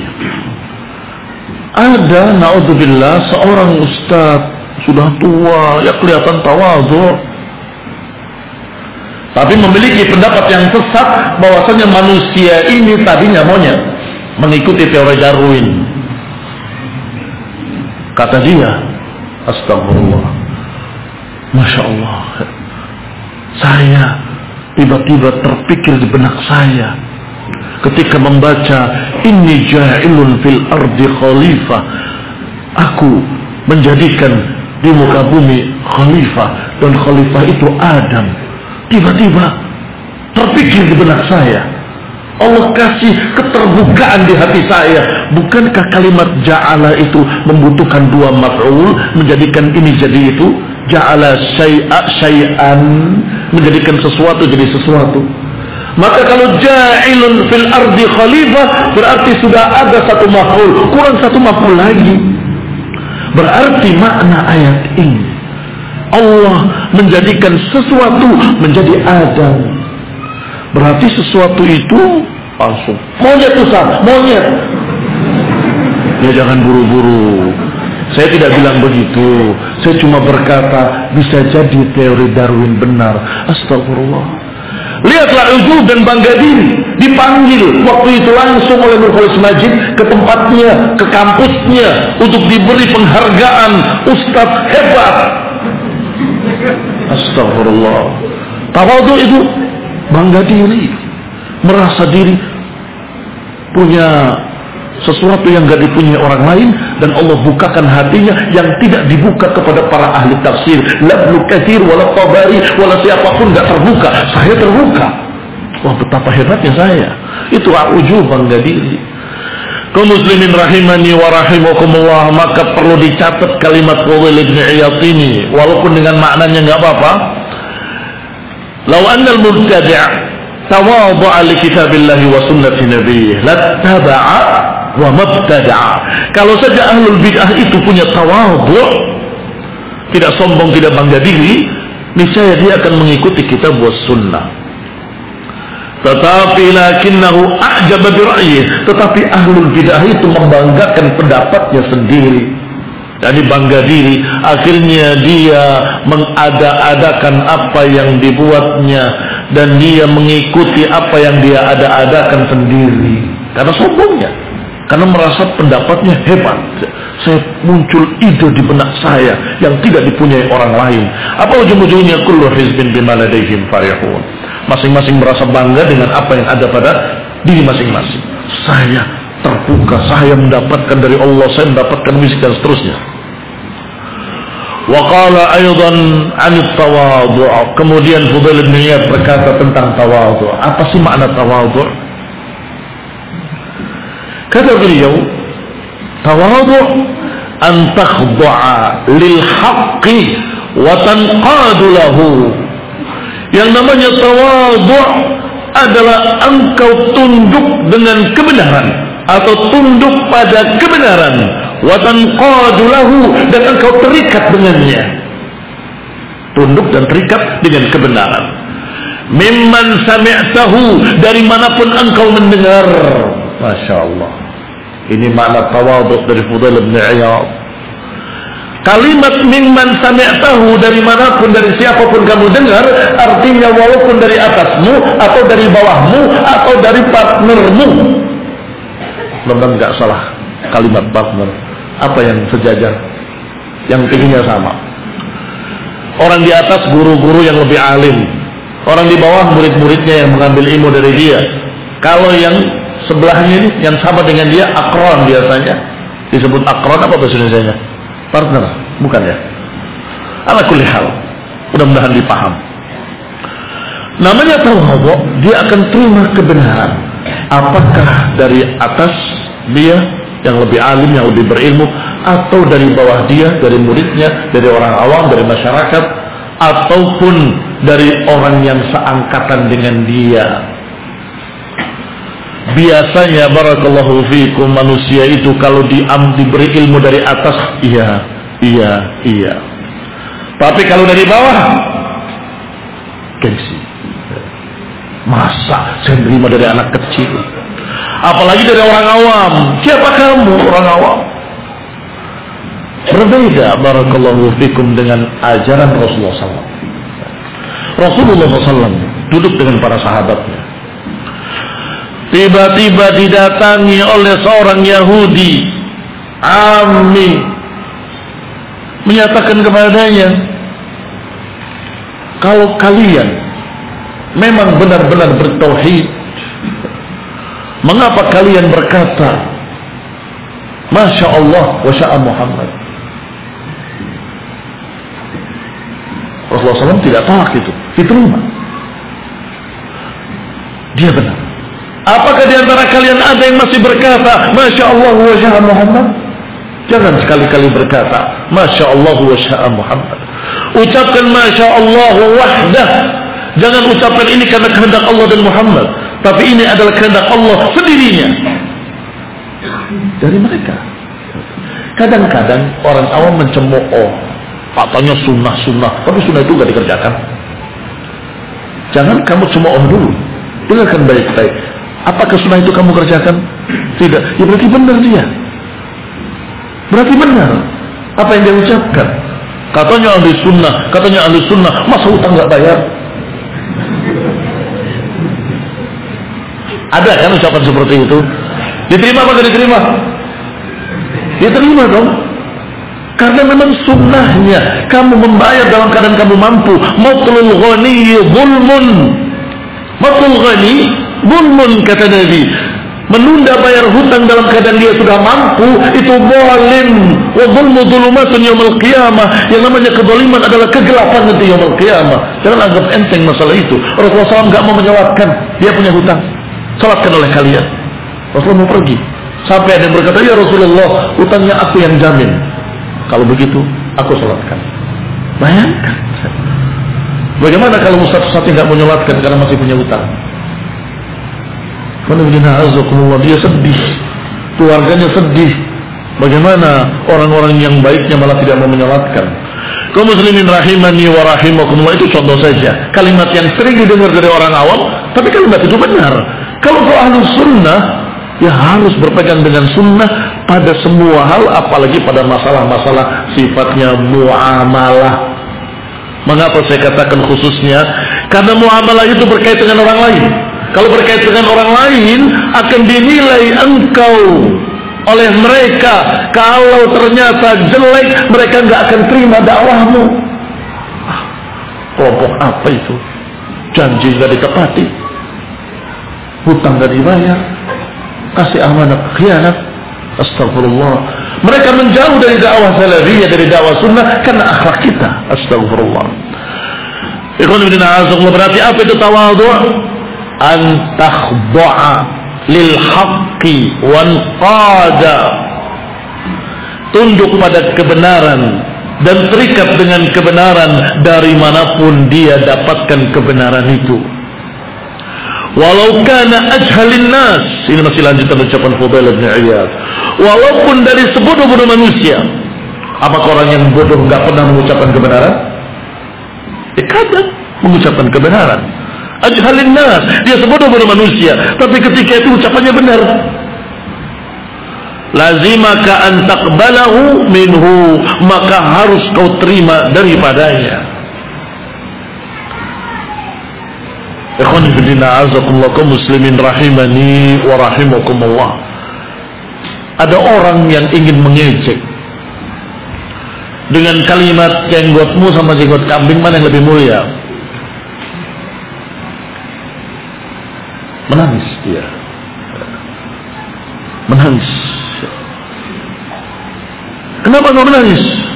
Ada, naudzubillah, seorang ustaz sudah tua, ya kelihatan tawadhu, tapi memiliki pendapat yang sesat bahwasanya manusia ini tadinya monyet, mengikuti teori Darwin. Kata dia, astagfirullah, masya Allah, saya tiba-tiba terpikir di benak saya ketika membaca inni ja'ilun fil ardi khalifah, aku menjadikan di muka bumi khalifah, dan khalifah itu Adam. Tiba-tiba terpikir di benak saya, Allah kasih keterbukaan di hati saya. Bukankah kalimat ja'ala itu membutuhkan dua maf'ul, menjadikan ini jadi itu? Ja'ala syai'a syai'an, menjadikan sesuatu jadi sesuatu. Maka kalau ja'ilun fil ardi khalifah, berarti sudah ada satu maf'ul, kurang satu maf'ul lagi. Berarti makna ayat ini, Allah menjadikan sesuatu menjadi Adam. Berarti sesuatu itu langsung monyet, Ustaz, monyet. Ya jangan buru-buru. Saya tidak bilang begitu. Saya cuma berkata bisa jadi teori Darwin benar. Astagfirullah. Lihatlah ujub dan bangga diri. Dipanggil waktu itu langsung oleh Nurholis Majid ke tempatnya, ke kampusnya, untuk diberi penghargaan Ustadz hebat. Astagfirullah. Tawadhu itu bangga diri, merasa diri punya sesuatu yang gak dipunyai orang lain, dan Allah bukakan hatinya yang tidak dibuka kepada para ahli tafsir. La Ibnu Katsir wala Tabari wala siapapun gak terbuka. Saya terbuka. Wah, betapa hebatnya saya. Itu ujub, bangga diri. Kaum muslimin rahimani wa rahimakumullah, maka perlu dicatat kalimat Fudail bin Iyad ini, walaupun dengan maknanya enggak apa-apa. Law anna al-mubtadi' tawadha'a li kitabillahi wa sunnati nabiyhi lattaba'a wa mabtada'a. Kalau saja ahlul bid'ah itu punya tawadhu', tidak sombong, tidak bangga diri, niscaya dia akan mengikuti kitab was sunnah. Tetapi lakinnahu a'jaba bi ra'yihi, tetapi ahlul bid'ah itu membanggakan pendapatnya sendiri. Jadi bangga diri, akhirnya dia mengada-adakan apa yang dibuatnya, dan dia mengikuti apa yang dia ada-adakan sendiri. Karena sombongnya, karena merasa pendapatnya hebat. Saya muncul ide di benak saya yang tidak dipunyai orang lain. Apa ujung-ujungnya? Kullu hizbin bima ladaihim farihun. Masing-masing merasa bangga dengan apa yang ada pada diri masing-masing. Saya terbuka, saya mendapatkan dari Allah, saya mendapatkan misi dan seterusnya. Wa qala aidan 'anil tawadhu'. Kemudian Fudail bin Iyad berkata tentang tawadhu'. Apa sih makna tawadhu'? Kata beliau, tawadhu' an takhdu'a lil haqqi wa tanqadu lahu. Yang namanya tawadhu' adalah engkau tunduk dengan kebenaran, atau tunduk pada kebenaran, wa tanqadu lahu, dan engkau terikat dengannya. Tunduk dan terikat dengan kebenaran. Mimman sami'tahu, dari manapun engkau mendengar. Masya Allah. Ini makna tawadhu dari Fudail bin Iyad. Kalimat mimman sami'tahu, dari manapun, dari siapapun kamu dengar, artinya walaupun dari atasmu, atau dari bawahmu, atau dari partnermu. Mudah-mudahan nggak salah kalimat partner. Apa yang sejajar, yang tingginya sama. Orang di atas guru-guru yang lebih alim, orang di bawah murid-muridnya yang mengambil ilmu dari dia. Kalau yang sebelahnya ini, yang sama dengan dia, akron biasanya. Disebut akron, apa bahasa Indonesianya? Partner, bukan ya? Ala kulli hal, mudah-mudahan dipaham. Namanya tawadhu', dia akan terima kebenaran. Apakah dari atas dia yang lebih alim, yang lebih berilmu, atau dari bawah dia, dari muridnya, dari orang awam, dari masyarakat, ataupun dari orang yang seangkatan dengan dia. Biasanya barakallahu fikum, manusia itu kalau diam diberi ilmu dari atas, iya, iya, iya. Tapi kalau dari bawah, gengsi. Masa saya terima dari anak kecil? Apalagi dari orang awam. Siapa kamu, orang awam? Berbeda barakallahu fikum dengan ajaran Rasulullah sallallahu alaihi wasallam. Rasulullah sallallahu alaihi wasallam duduk dengan para sahabatnya. Tiba-tiba didatangi oleh seorang Yahudi Ammi, menyatakan kepadanya, kalau kalian memang benar-benar bertauhid, mengapa kalian berkata Masya Allah wa sya'a Muhammad? Rasulullah sallallahu alaihi wasallam tidak tolak itu, diterima. Dia benar. Apakah di antara kalian ada yang masih berkata Masya Allah wa sya'a Muhammad? Jangan sekali-kali berkata Masya Allah wa sya'a Muhammad. Ucapkan Masya Allah wahdah. Jangan ucapkan ini karena kehendak Allah dan Muhammad, tapi ini adalah kehendak Allah sendirinya. Dari mereka. Kadang-kadang orang awam mencemooh, katanya sunnah-sunnah, tapi sunnah itu gak dikerjakan. Jangan kamu cemooh dulu. Dengarkan baik-baik. Apakah sunnah itu kamu kerjakan? Tidak. Ya berarti benar dia. Berarti benar apa yang dia ucapkan. Katanya ahli sunnah, katanya ahli sunnah, masa utang gak bayar? Ada kan ucapan seperti itu? Diterima apa tidak diterima? Diterima dong. Karena memang sunnahnya kamu membayar dalam keadaan kamu mampu. Matlul ghani zulmun. Matlul ghani zulmun kata Nabi. Menunda bayar hutang dalam keadaan dia sudah mampu itu zalim. Wa zulmu dzulumatun yaumil qiyamah. Yang namanya kezaliman adalah kegelapan nanti yaumil qiyamah. Jangan anggap enteng masalah itu. Rasulullah shallallahu alaihi wasallam enggak mau menyolatkan, dia punya hutang. Salatkan oleh kalian. Rasulullah mau pergi. Sampai ada yang berkata, "Ya Rasulullah, hutangnya aku yang jamin." Kalau begitu, aku salatkan. Bayangkan. Bagaimana kalau ustaz-ustaz tidak mau menyolatkan karena masih punya hutang? Dia sedih, keluarganya sedih. Bagaimana orang-orang yang baiknya malah tidak mau menyolatkan? Kaum muslimin rahimani wa rahimakumullah, itu contoh saja. Kalimat yang sering didengar dari orang awam, tapi kalimat itu benar. Kalau kau ahlu sunnah, ya harus berpegang dengan sunnah pada semua hal, apalagi pada masalah-masalah sifatnya muamalah. Mengapa saya katakan khususnya? Karena muamalah itu berkait dengan orang lain. Kalau berkait dengan orang lain, akan dinilai engkau oleh mereka. Kalau ternyata jelek, mereka nggak akan terima dakwahmu. Ah, kelompok apa itu? Janji nggak ditepati, hutang nggak dibayar, kasih amanah khianat. Astagfirullah. Mereka menjauh dari dakwah salafiyah, dari dakwah sunnah karena akhlak kita. Astagfirullah. Ikhwan fillah, azza berarti apa itu tawadhu'? An takhda'a lil haqqi wan qada, tunduk pada kebenaran dan terikat dengan kebenaran dari manapun dia dapatkan kebenaran itu. Walau kana ajhalin nas, ini masih lanjutan ucapan Fudail bin Iyad, walaupun dari sebodoh-bodoh manusia. Apakah orang yang bodoh enggak pernah mengucapkan kebenaran? Eh, kadang mengucapkan kebenaran. Ajhalin nas, dia sebodoh-bodoh manusia, tapi ketika itu ucapannya benar. Lazimaka an taqbalahu minhu, maka harus kau terima daripadanya. Ikhwan fillah, azakumullah, kaum muslimin rahimani wa rahimakumullah. Ada orang yang ingin mengejek dengan kalimat jenggotmu sama jenggot kambing mana yang lebih mulia? Menangis dia, menangis. Kenapa kau menangis?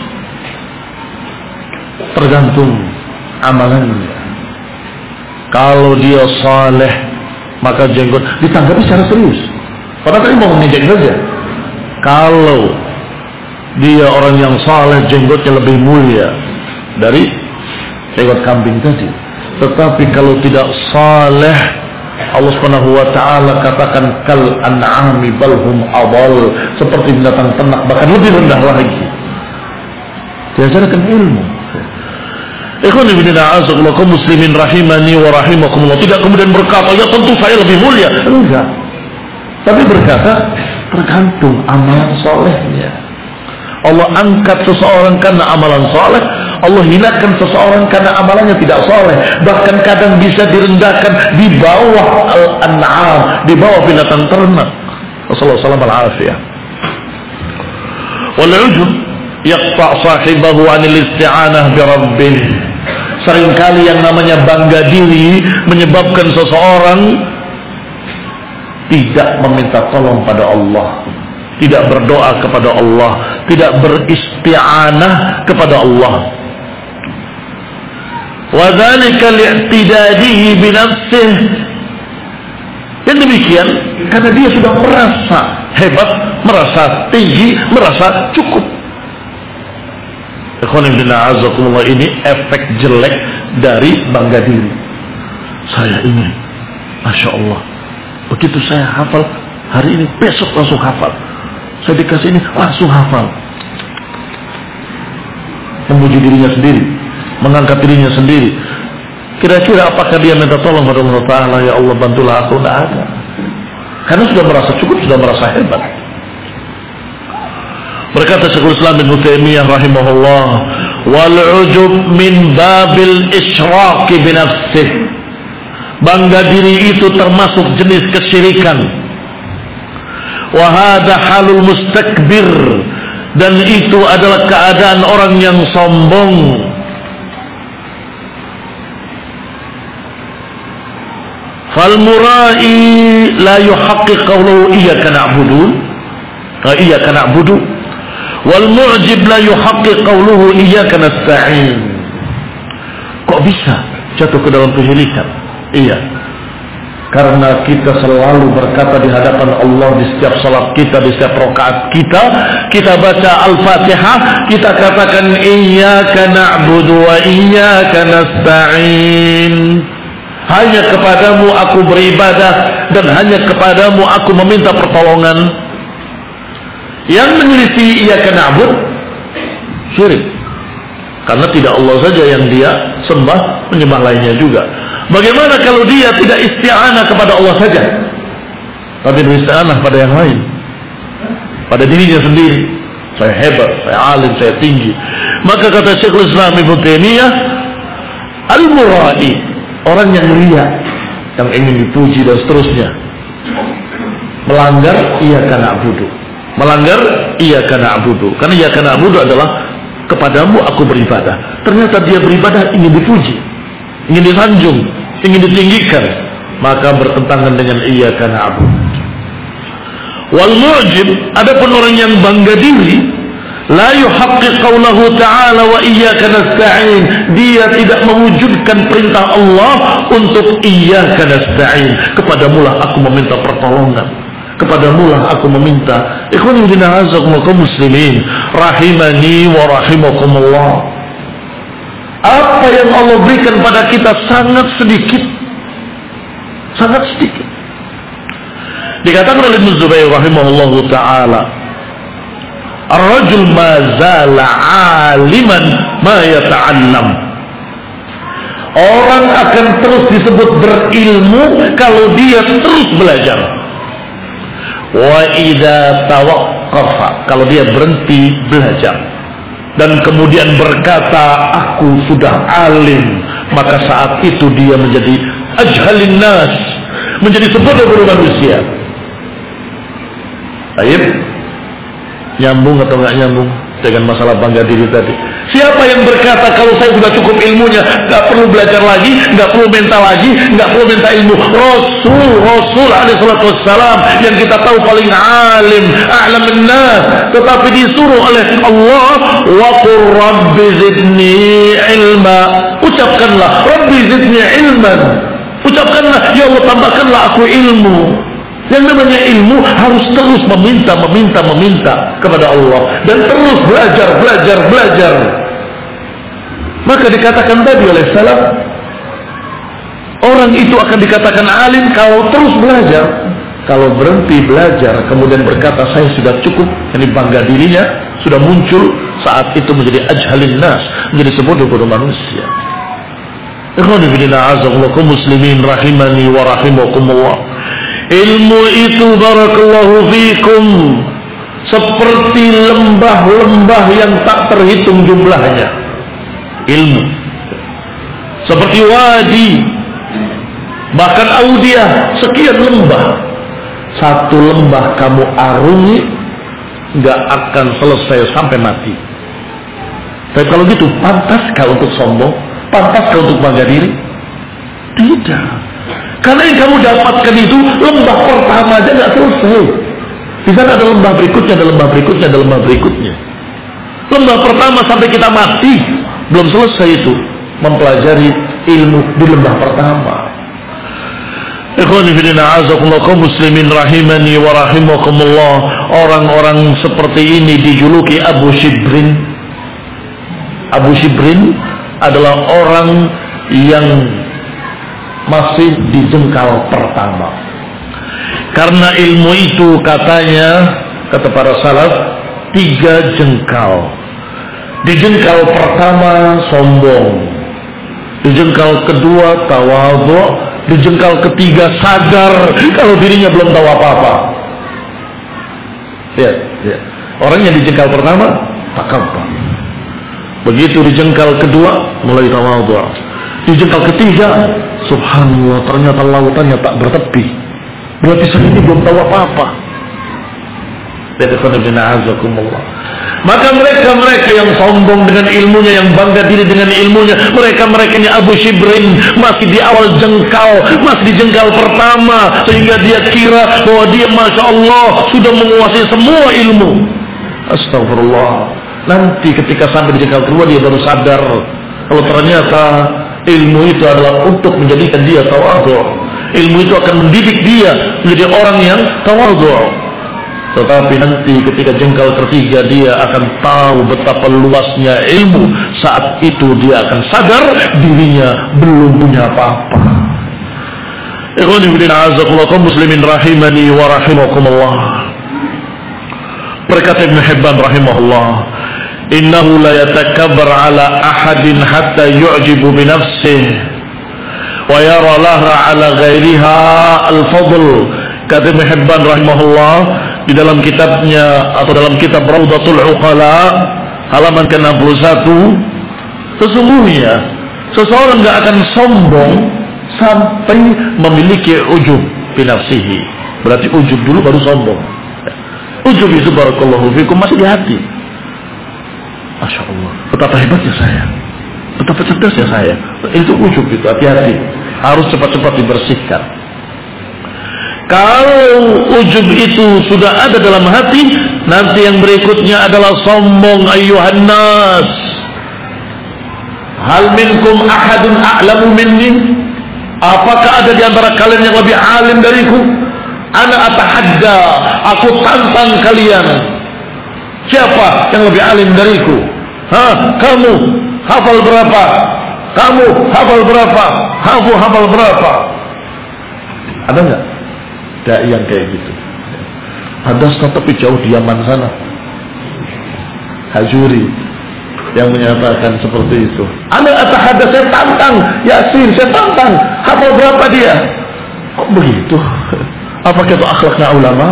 Tergantung amalannya. Kalau dia saleh, maka jenggot ditanggapi secara serius. Padahal tadi mau mengejek saja. Kalau dia orang yang saleh, jenggotnya lebih mulia dari jenggot kambing tadi. Tetapi kalau tidak saleh, Allah Subhanahu wa taala katakan kal an'ami bal hum adall, seperti binatang ternak, bahkan lebih rendah lagi. Diajarkan ilmu. Ikhwan fillah, azzakumullah, kaum muslimin rahimani wa rahimakumullah. Tidak kemudian berkata, ya tentu saya lebih mulia. Enggak. Tapi berkata, tergantung amalan solehnya. Allah angkat seseorang karena amalan soleh, Allah hinakan seseorang karena amalannya tidak soleh. Bahkan kadang bisa direndahkan di bawah al-an'am, di bawah binatang ternak. Wassallallahu alaihi wasallam. Yaqta' sahibahu anil isti'anah bi rabbih. Seringkali yang namanya bangga diri menyebabkan seseorang tidak meminta tolong pada Allah, tidak berdoa kepada Allah, tidak beristi'anah kepada Allah. Wa dzalika li'tidadihi bi nafsihi. Yang demikian karena dia sudah merasa hebat, merasa tinggi, merasa cukup. Ikhwanillah azakumullah, ini efek jelek dari bangga diri. Saya ini, Masya Allah, begitu saya hafal hari ini, besok langsung hafal. Saya dikasih ini, langsung hafal. Memuji dirinya sendiri, mengangkat dirinya sendiri. Kira-kira apakah dia minta tolong pada Allah Ta'ala, ya Allah bantulah aku? Tidak ada. Karena sudah merasa cukup, sudah merasa hebat. Berkata Syekhul Islam Ibnu Taimiyah rahimahullah, wal ujub min babil isyraq bi nafsihi. Bangga diri itu termasuk jenis kesyirikan. Wa hadha halul mustakbir, dan itu adalah keadaan orang yang sombong. Fal murai la yuhaqqiq qawluhu iyyaka na'budu wa iyyaka na'budu wal mu'jib la yuhaqqiq qawluhu iyyaka nasta'in. Kok bisa jatuh ke dalam kesyirikan? Iya, karena kita selalu berkata di hadapan Allah di setiap salat kita, di setiap rakaat kita, kita baca Al-Fatihah, kita katakan iyyaka na'budu wa iyyaka nasta'in. Hanya kepadamu aku beribadah dan hanya kepadamu aku meminta pertolongan. Yang menyelisih iyyaka na'bud syirik, karena tidak Allah saja yang dia sembah, menyembah lainnya juga. Bagaimana kalau dia tidak isti'anah kepada Allah saja, tapi beristi'anah pada yang lain, pada dirinya sendiri? Saya hebat, saya alim, saya tinggi. Maka kata Syekhul Islam Ibnu Taimiyah, al-murai, orang yang riya, yang ingin dipuji dan seterusnya, melanggar iyyaka na'budu. Melanggar iyyaka na'budu. Karena iyyaka na'budu adalah kepadamu aku beribadah. Ternyata dia beribadah ingin dipuji, ingin disanjung, ingin ditinggikan, maka bertentangan dengan iyyaka na'budu. Wal mu'jib, adapun orang yang bangga diri, la yuhaqqiq qawlahu ta'ala wa iyyaka nasta'in, dia tidak mewujudkan perintah Allah untuk iyyaka nasta'in, kepadamulah aku meminta pertolongan, kepadamulah aku meminta. Ikhwan fillah azakumullah muslimin rahimani wa rahimakumullah. Apa yang Allah berikan pada kita sangat sedikit, sangat sedikit. Dikatakan oleh Ibnu Zubair rahimahullahu taala, ar-rajul ma zala aliman ma yata'allam. Orang akan terus disebut berilmu kalau dia terus belajar. Wa idza tawaqqafa, kalau dia berhenti belajar dan kemudian berkata aku sudah alim, maka saat itu dia menjadi ajhalin nas, menjadi sebodoh-bodoh manusia. Baik, nyambung atau enggak nyambung dengan masalah bangga diri tadi? Siapa yang berkata kalau saya sudah cukup ilmunya, enggak perlu belajar lagi, enggak perlu minta lagi, enggak perlu minta ilmu? Rasul, Rasul alaihi salatu wassalam yang kita tahu paling alim, a'lamun nas, tetapi disuruh oleh Allah, wa qur rabbi zidni ilma. Ucapkanlah, rabbi zidni ilman. Ucapkanlah, ya Allah tambahkanlah aku ilmu. Yang namanya ilmu harus terus meminta, meminta, meminta kepada Allah dan terus belajar, belajar, belajar. Maka dikatakan tadi oleh salaf, orang itu akan dikatakan alim kalau terus belajar. Kalau berhenti belajar kemudian berkata saya sudah cukup, ini bangga dirinya sudah muncul, saat itu menjadi ajhalin nas, menjadi sebodoh-bodoh manusia. Ikhwani fillah azakumullah muslimin rahimani wa rahimakumullah. Ilmu itu barakallahu fikum seperti lembah-lembah yang tak terhitung jumlahnya. Ilmu seperti wadi, bahkan audiyah, sekian lembah. Satu lembah kamu arungi gak akan selesai sampai mati. Tapi kalau gitu, pantaskah untuk sombong? Pantaskah untuk bangga diri? Tidak. Karena yang kamu dapatkan itu lembah pertama aja nggak selesai. Di sana ada lembah berikutnya, ada lembah berikutnya, ada lembah berikutnya. Lembah pertama sampai kita mati belum selesai itu mempelajari ilmu di lembah pertama. Ikhwani fillah azakumullah kaum muslimin rahimani wa rahimakumullah. Orang-orang seperti ini dijuluki Abu Shibrin. Abu Shibrin adalah orang yang masih di jengkal pertama. Karena ilmu itu katanya, kata para salaf, tiga jengkal. Di jengkal pertama sombong, di jengkal kedua tawadhu, di jengkal ketiga sadar kalau dirinya belum tahu apa-apa. Ya, ya. Orang yang di jengkal pertama takabbar. Begitu di jengkal kedua mulai tawadhu. Di jengkal ketiga Subhanallah, ternyata lautannya tak bertepi. Berarti saya ini belum tahu apa-apa. Maka mereka-mereka yang sombong dengan ilmunya, yang bangga diri dengan ilmunya, mereka-mereka ini Abu Shibrin masih di awal jengkal, masih di jengkal pertama, sehingga dia kira bahwa dia Masya Allah sudah menguasai semua ilmu. Astagfirullah. Nanti ketika sampai di jengkal kedua dia baru sadar kalau ternyata ilmu itu adalah untuk menjadikan dia tawadhu. Ilmu itu akan mendidik dia menjadi orang yang tawadhu. Tetapi nanti ketika jengkal ketiga dia akan tahu betapa luasnya ilmu. Saat itu dia akan sadar dirinya belum punya apa-apa. Ikhwani fillah, azakumullah kaum muslimin rahimani wa rahimakumullah. Berkata Ibn Hibban rahimahullah, innahu la yatakabbar ala ahadin hatta yu'jibu bi nafsihi wa yara laha ala ghairiha al-fadl. Kata Ibn Hibban rahimahullah di dalam kitabnya atau dalam kitab Rawdatul Uqala halaman ke enam puluh satu, sesungguhnya seseorang tidak akan sombong sampai memiliki ujub binafsihi. Berarti ujub dulu baru sombong. Ujub itu barakallahu fikum masih di hati. Masya Allah, betapa hebatnya saya, betapa cerdasnya saya. Itu ujub itu, hati-hati, harus cepat-cepat dibersihkan. Kalau ujub itu sudah ada dalam hati, nanti yang berikutnya adalah sombong. Ayyuhan nas, hal minkum ahadun a'lamu minni? Apakah ada di antara kalian yang lebih alim dariku? Ana atahadda, aku tantang kalian. Siapa yang lebih alim dariku? Hah, kamu hafal berapa? Kamu hafal berapa? Kamu hafal berapa? Ada enggak dai yang kayak gitu? Ada, tapi jauh di Yaman sana. Hajuri yang menyatakan seperti itu. Ana atahadda, saya tantang Yasin, saya tantang. Hafal berapa dia? Kok begitu? Apakah itu akhlaknya ulama?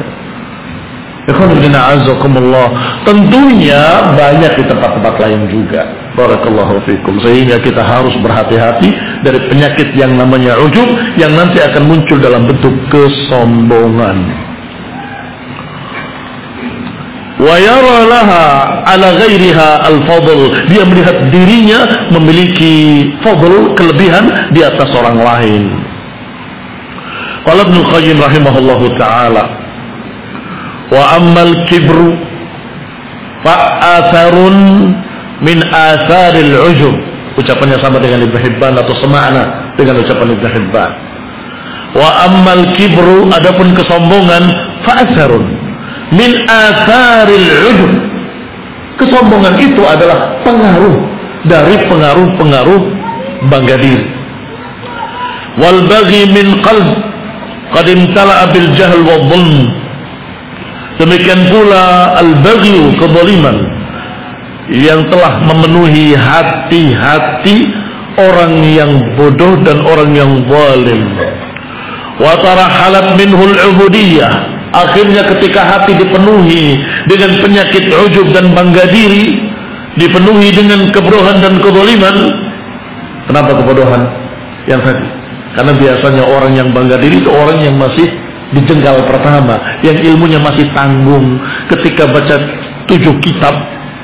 Tentunya banyak di tempat-tempat lain juga. Barakallahu fikum. Sehingga kita harus berhati-hati dari penyakit yang namanya ujub, yang nanti akan muncul dalam bentuk kesombongan. Wa yara laha ala ghairiha al-fadl. Dia melihat dirinya memiliki fadl, kelebihan di atas orang lain. Qala Ibnu Qayyim rahimahullahu taala, wa ammal kibru fa'atharun min atharil ujub. Ucapannya sama dengan Ibnu Hibban atau semakna dengan ucapan Ibnu Hibban. Wa ammal kibru, adapun kesombongan, fa'atharun min atharil ujub. Kesombongan itu adalah pengaruh dari pengaruh-pengaruh bangga diri. Wal baghi min qalb qad imtala'a bil jahl wa dhulm. Demikian pula al-baghi, kezaliman, yang telah memenuhi hati-hati orang yang bodoh dan orang yang zalim. Wa tarahalat minhul ubudiyah. Akhirnya ketika hati dipenuhi dengan penyakit ujub dan bangga diri, dipenuhi dengan kebodohan dan kezaliman. Kenapa kebodohan? Yang tadi, karena biasanya orang yang bangga diri itu orang yang masih di jengkal pertama, yang ilmunya masih tanggung. Ketika baca tujuh kitab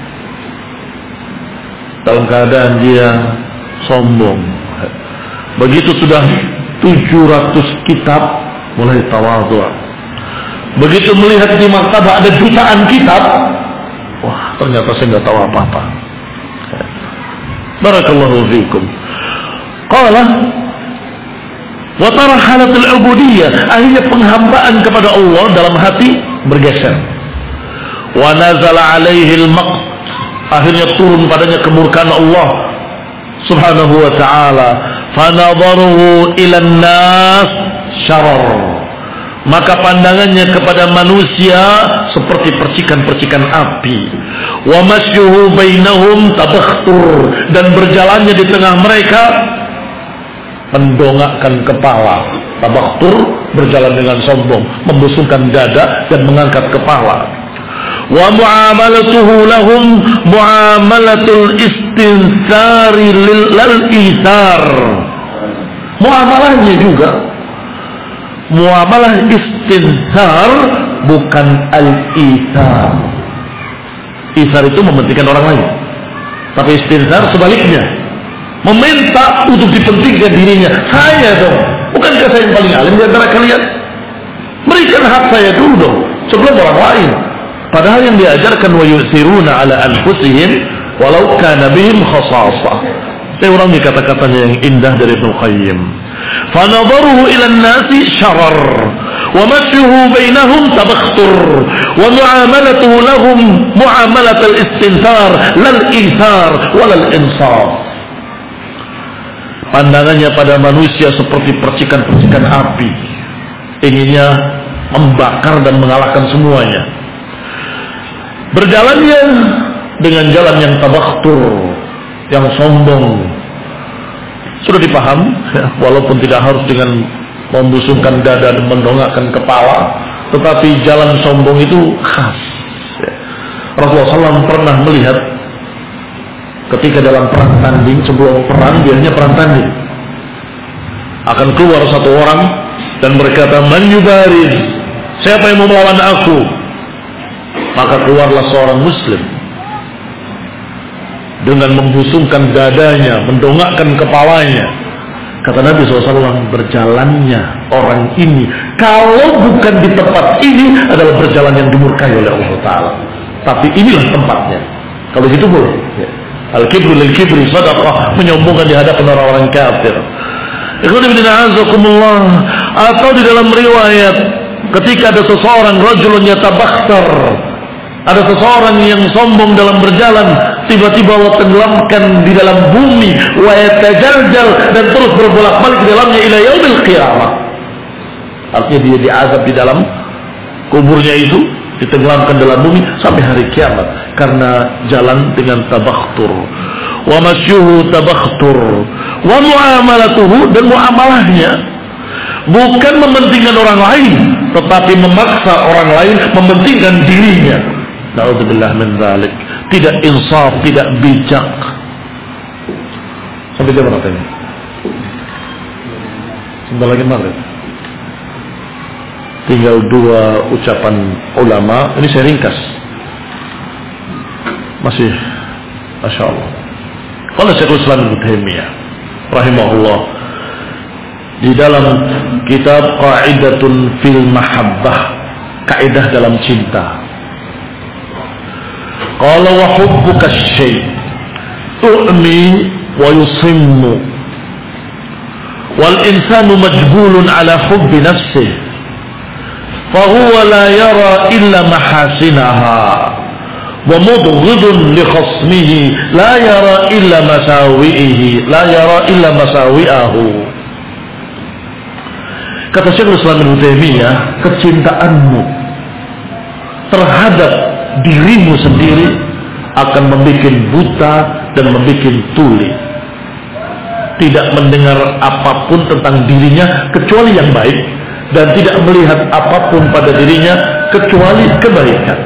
dalam keadaan dia sombong. Begitu sudah tujuh ratus kitab mulai tawadhu. Begitu melihat di maktabah ada jutaan kitab, wah ternyata saya nggak tahu apa-apa. Barakallahu fiikum. Qala wa tarahalatul ubudiyah, akhirnya penghambaan kepada Allah dalam hati bergeser. Wa nazala alaihi al-maqt, akhirnya turun padanya kemurkaan Allah subhanahu wa ta'ala. Fanadharuhu ilan nas syarar, maka pandangannya kepada manusia seperti percikan-percikan api. Wa masyuhu bainahum tabakhtur, dan berjalannya di tengah mereka mendongakkan kepala. Tabakhtur, berjalan dengan sombong, membusungkan dada dan mengangkat kepala. Wa muamalatuhu lahum muamalatul istinsari lil ithar. Muamalahnya juga muamalah istinzar, bukan al-ithar. Ithar itu mementingkan orang lain, tapi istinzar sebaliknya, meminta untuk dipentingkan dirinya. Saya dong, bukankah saya yang paling alim di antara kalian? Berikan hak saya dulu dong sebelum orang lain. Padahal yang diajarkan wa yusiruna ala anfusihim walau kana bihim khasasah. Saya ulangi kata-katanya yang indah dari Ibnu Qayyim. Fa nadharuhu ila an-nasi syarar wa mashyuhu bainahum tabakhtur wa muamalatuhu lahum muamalat al-istinthar lal ithar wal insaf. Pandangannya pada manusia seperti percikan-percikan api, inginnya membakar dan mengalahkan semuanya. Berjalannya dengan jalan yang tabakhtur, yang sombong. Sudah dipaham, ya, walaupun tidak harus dengan membusungkan dada dan mendongakkan kepala, tetapi jalan sombong itu khas. Ya. Rasulullah shallallahu alaihi wasallam pernah melihat ketika dalam perang tanding, sebelum perang, biasanya perang tanding, akan keluar satu orang dan berkata, "Man yubariz?" Siapa yang mau melawan aku? Maka keluarlah seorang muslim dengan membusungkan dadanya, mendongakkan kepalanya. Kata Nabi shallallahu alaihi wasallam, berjalannya orang ini, kalau bukan di tempat ini, adalah berjalan yang dimurkai oleh Allah Ta'ala. Tapi inilah tempatnya. Kalau gitu boleh. Al-kibru lil-kibri sadaqah, menyombongkan di hadapan orang-orang kafir. Atau di dalam riwayat, ketika ada seseorang rajulun yatabakhtar, ada seseorang yang sombong dalam berjalan, tiba-tiba Allah tenggelamkan di dalam bumi, wa yatajaljal, dan terus berbolak-balik di dalamnya ila yaumil qiyamah. Artinya dia diazab di dalam kuburnya itu, ditenggelamkan dalam bumi sampai hari kiamat karena jalan dengan tabakhtur. Wa masyuhu tabakhtur wa muamalatuhu, dan muamalahnya bukan mementingkan orang lain, tetapi memaksa orang lain mementingkan dirinya. Na'udzubillah min dzalik. Tidak insaf, tidak bijak. Sampai jam berapa ini? Sebentar lagi maghrib. Tinggal dua ucapan ulama. Ini saya ringkas. Masih, masya Allah. Qala Syekhul Islam Ibnu Taimiyah rahimahullah di dalam kitab Qa'idatun fil Mahabbah, kaidah dalam cinta. Qala wa hubbuka syai' tu'mi wa yusimmu wal insanu majbulun ala hubbi nafsihi fa huwa la yara illa mahasinaha wa mubghidun li khasmihi la yara illa masawi'ihi la yara illa masawi'ahu. Kata Syekhul Islam Ibnu Taimiyah, kecintaanmu terhadap dirimu sendiri akan membuat buta dan membuat tuli. Tidak mendengar apapun tentang dirinya kecuali yang baik, dan tidak melihat apapun pada dirinya kecuali kebaikan.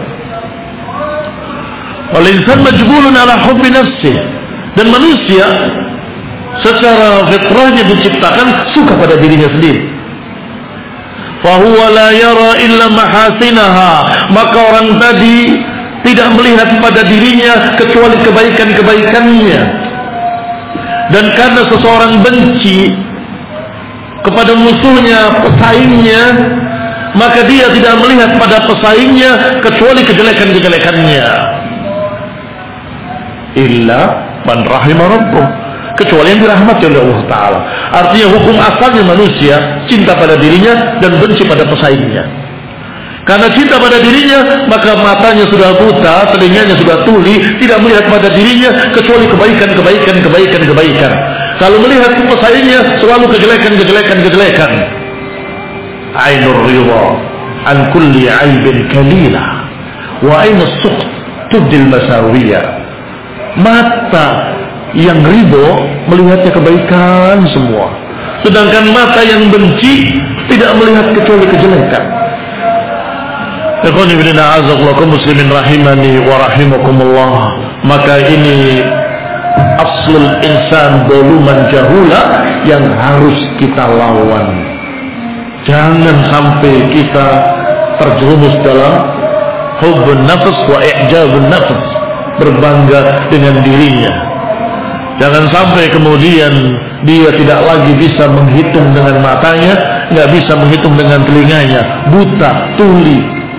Wal insan majbulun ala hubbi nafsihi, dan manusia secara fitrahnya diciptakan suka pada dirinya sendiri. Fahuwa la yara illa mahasinaha, maka orang tadi tidak melihat pada dirinya kecuali kebaikan-kebaikannya. Dan karena seseorang benci kepada musuhnya, pesaingnya, maka dia tidak melihat pada pesaingnya kecuali kejelekan-kejelekannya. Illa man rahimah rabbuh, kecuali yang dirahmati oleh Allah Ta'ala. Artinya hukum asalnya manusia cinta pada dirinya dan benci pada pesaingnya. Karena cinta pada dirinya, maka matanya sudah buta, telinganya sudah tuli, tidak melihat pada dirinya kecuali kebaikan, kebaikan, kebaikan, kebaikan. Kalau melihat pesaingnya, selalu kejelekan, kejelekan, kejelekan. Ainur ridha an kulli aibin kalila wa ainus suqt tubdil masawiyah. Mata yang ridho melihatnya kebaikan semua, sedangkan mata yang benci tidak melihat kecuali kejelekan. Ikhwani fillah, a'azzakumullah muslimin rahimani wa rahimakumullah. Maka ini aslul insan doluman jahula, yang harus kita lawan. Jangan sampai kita terjerumus dalam hubbun nafs wa i'jabun nafs, berbangga dengan dirinya. Jangan sampai kemudian dia tidak lagi bisa menghitung dengan matanya, nggak bisa menghitung dengan telinganya, buta, tuli.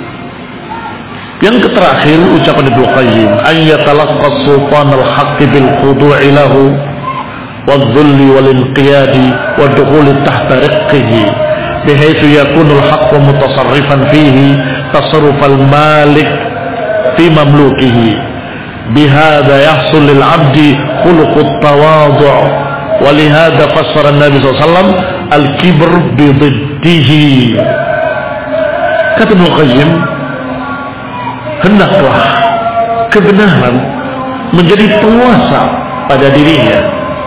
Yang terakhir ucapan Ibnu Qayyim, ayyatalaqqa sultan al-haqq bil khudu'i lahu wadh-dhulli wal inqiyadi wa dukhuli tahta riqqihi bihaitsu yakunu al-haqq mutasarrifan fihi tasarruf al-malik fi mamlukihi. بهذا يحصل للعبد خلق التواضع ولهذا فسر النبي صلى الله عليه وسلم الكبر بضده. Kata Ibnu Qayyim, hendaklah kebenaran menjadi penguasa pada dirinya.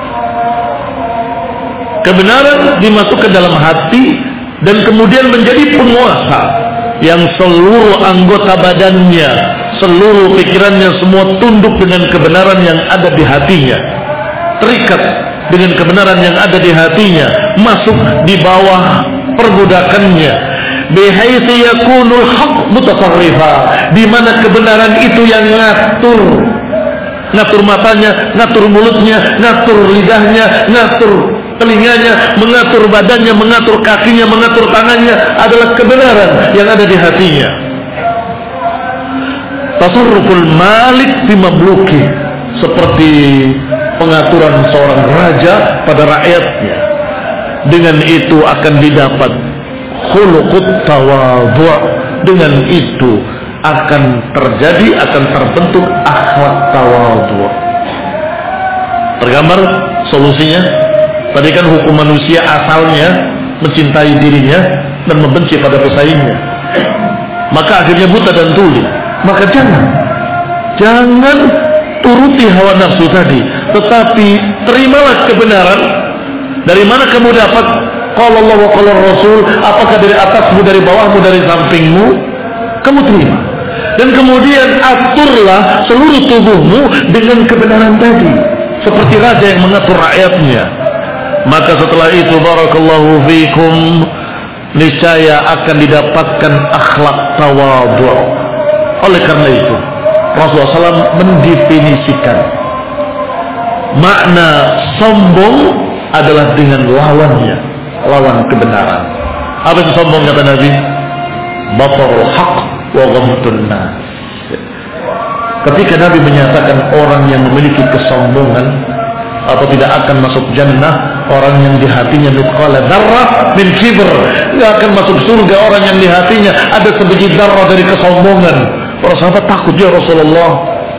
Kebenaran dimasukkan dalam hati dan kemudian menjadi penguasa yang seluruh anggota badannya, seluruh pikirannya semua tunduk dengan kebenaran yang ada di hatinya, terikat dengan kebenaran yang ada di hatinya, masuk di bawah perbudakannya. Bihaitsu yakunul haqq mutasarrifa, di mana kebenaran itu yang ngatur, ngatur matanya, ngatur mulutnya, ngatur lidahnya, ngatur telinganya, mengatur badannya, mengatur kakinya, mengatur tangannya, adalah kebenaran yang ada di hatinya. Tasarruful malik fi mamluki, seperti pengaturan seorang raja pada rakyatnya. Dengan itu akan didapat khuluqut tawadhu', dengan itu akan terjadi, akan terbentuk akhlak tawadhu'. Tergambar solusinya. Tadi kan hukum manusia asalnya mencintai dirinya dan membenci pada pesaingnya, maka akhirnya buta dan tuli. Maka jangan jangan turuti hawa nafsu tadi, tetapi terimalah kebenaran. Dari mana kamu dapat? Qala Allah wa qala Rasul. Apakah dari atasmu, dari bawahmu, dari sampingmu? Kamu terima. Dan kemudian aturlah seluruh tubuhmu dengan kebenaran tadi, seperti raja yang mengatur rakyatnya. Maka setelah itu barakallahu fikum, niscaya akan didapatkan akhlak tawadhu'. Oleh karena itu Rasulullah shallallahu alaihi wasallam mendefinisikan makna sombong adalah dengan lawannya, lawan kebenaran. Apa itu sombong kata Nabi? Batarul haqq wa ghamtun nas. Ketika Nabi menyatakan orang yang memiliki kesombongan atau tidak akan masuk jannah, orang yang di hatinya mithqala dzarrah min kibr, tidak akan masuk surga orang yang di hatinya ada sebiji dzarrah dari kesombongan. Para sahabat takut, ya Rasulullah,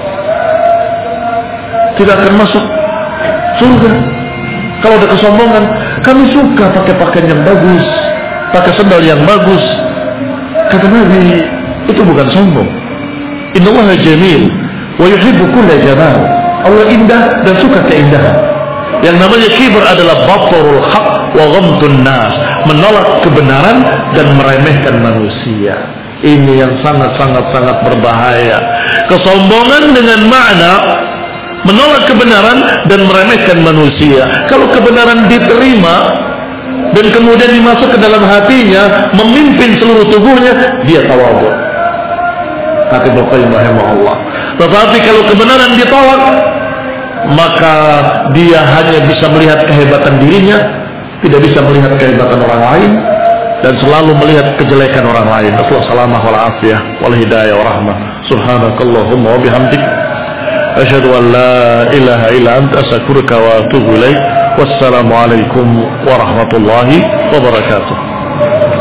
tidak akan masuk surga kalau ada kesombongan. Kami suka pakai pakaian yang bagus, pakai sandal yang bagus. Kata Nabi, itu bukan sombong. Innallaha jamil wa yuhibbu kulla jamal. Allah indah dan suka keindahan. Yang namanya kibr adalah batarul haq wa ghamtun nas, menolak kebenaran dan meremehkan manusia. Ini yang sangat-sangat-sangat berbahaya. Kesombongan dengan makna menolak kebenaran dan meremehkan manusia. Kalau kebenaran diterima dan kemudian dimasuk ke dalam hatinya, memimpin seluruh tubuhnya, dia tawadhu. Kata Ibnu Qayyim rahimahullah. Tetapi kalau kebenaran ditolak, maka dia hanya bisa melihat kehebatan dirinya, tidak bisa melihat kehebatan orang lain, dan selalu melihat kejelekan orang lain. Assalamualaikum warahmatullahi wabarakatuh, wal hidayah wa rahmah. Subhanakallahumma wa bihamdik, asyhadu an la ilaha illa anta, astaghfiruka wa atubu ilaik. Wassalamualaikum warahmatullahi wabarakatuh.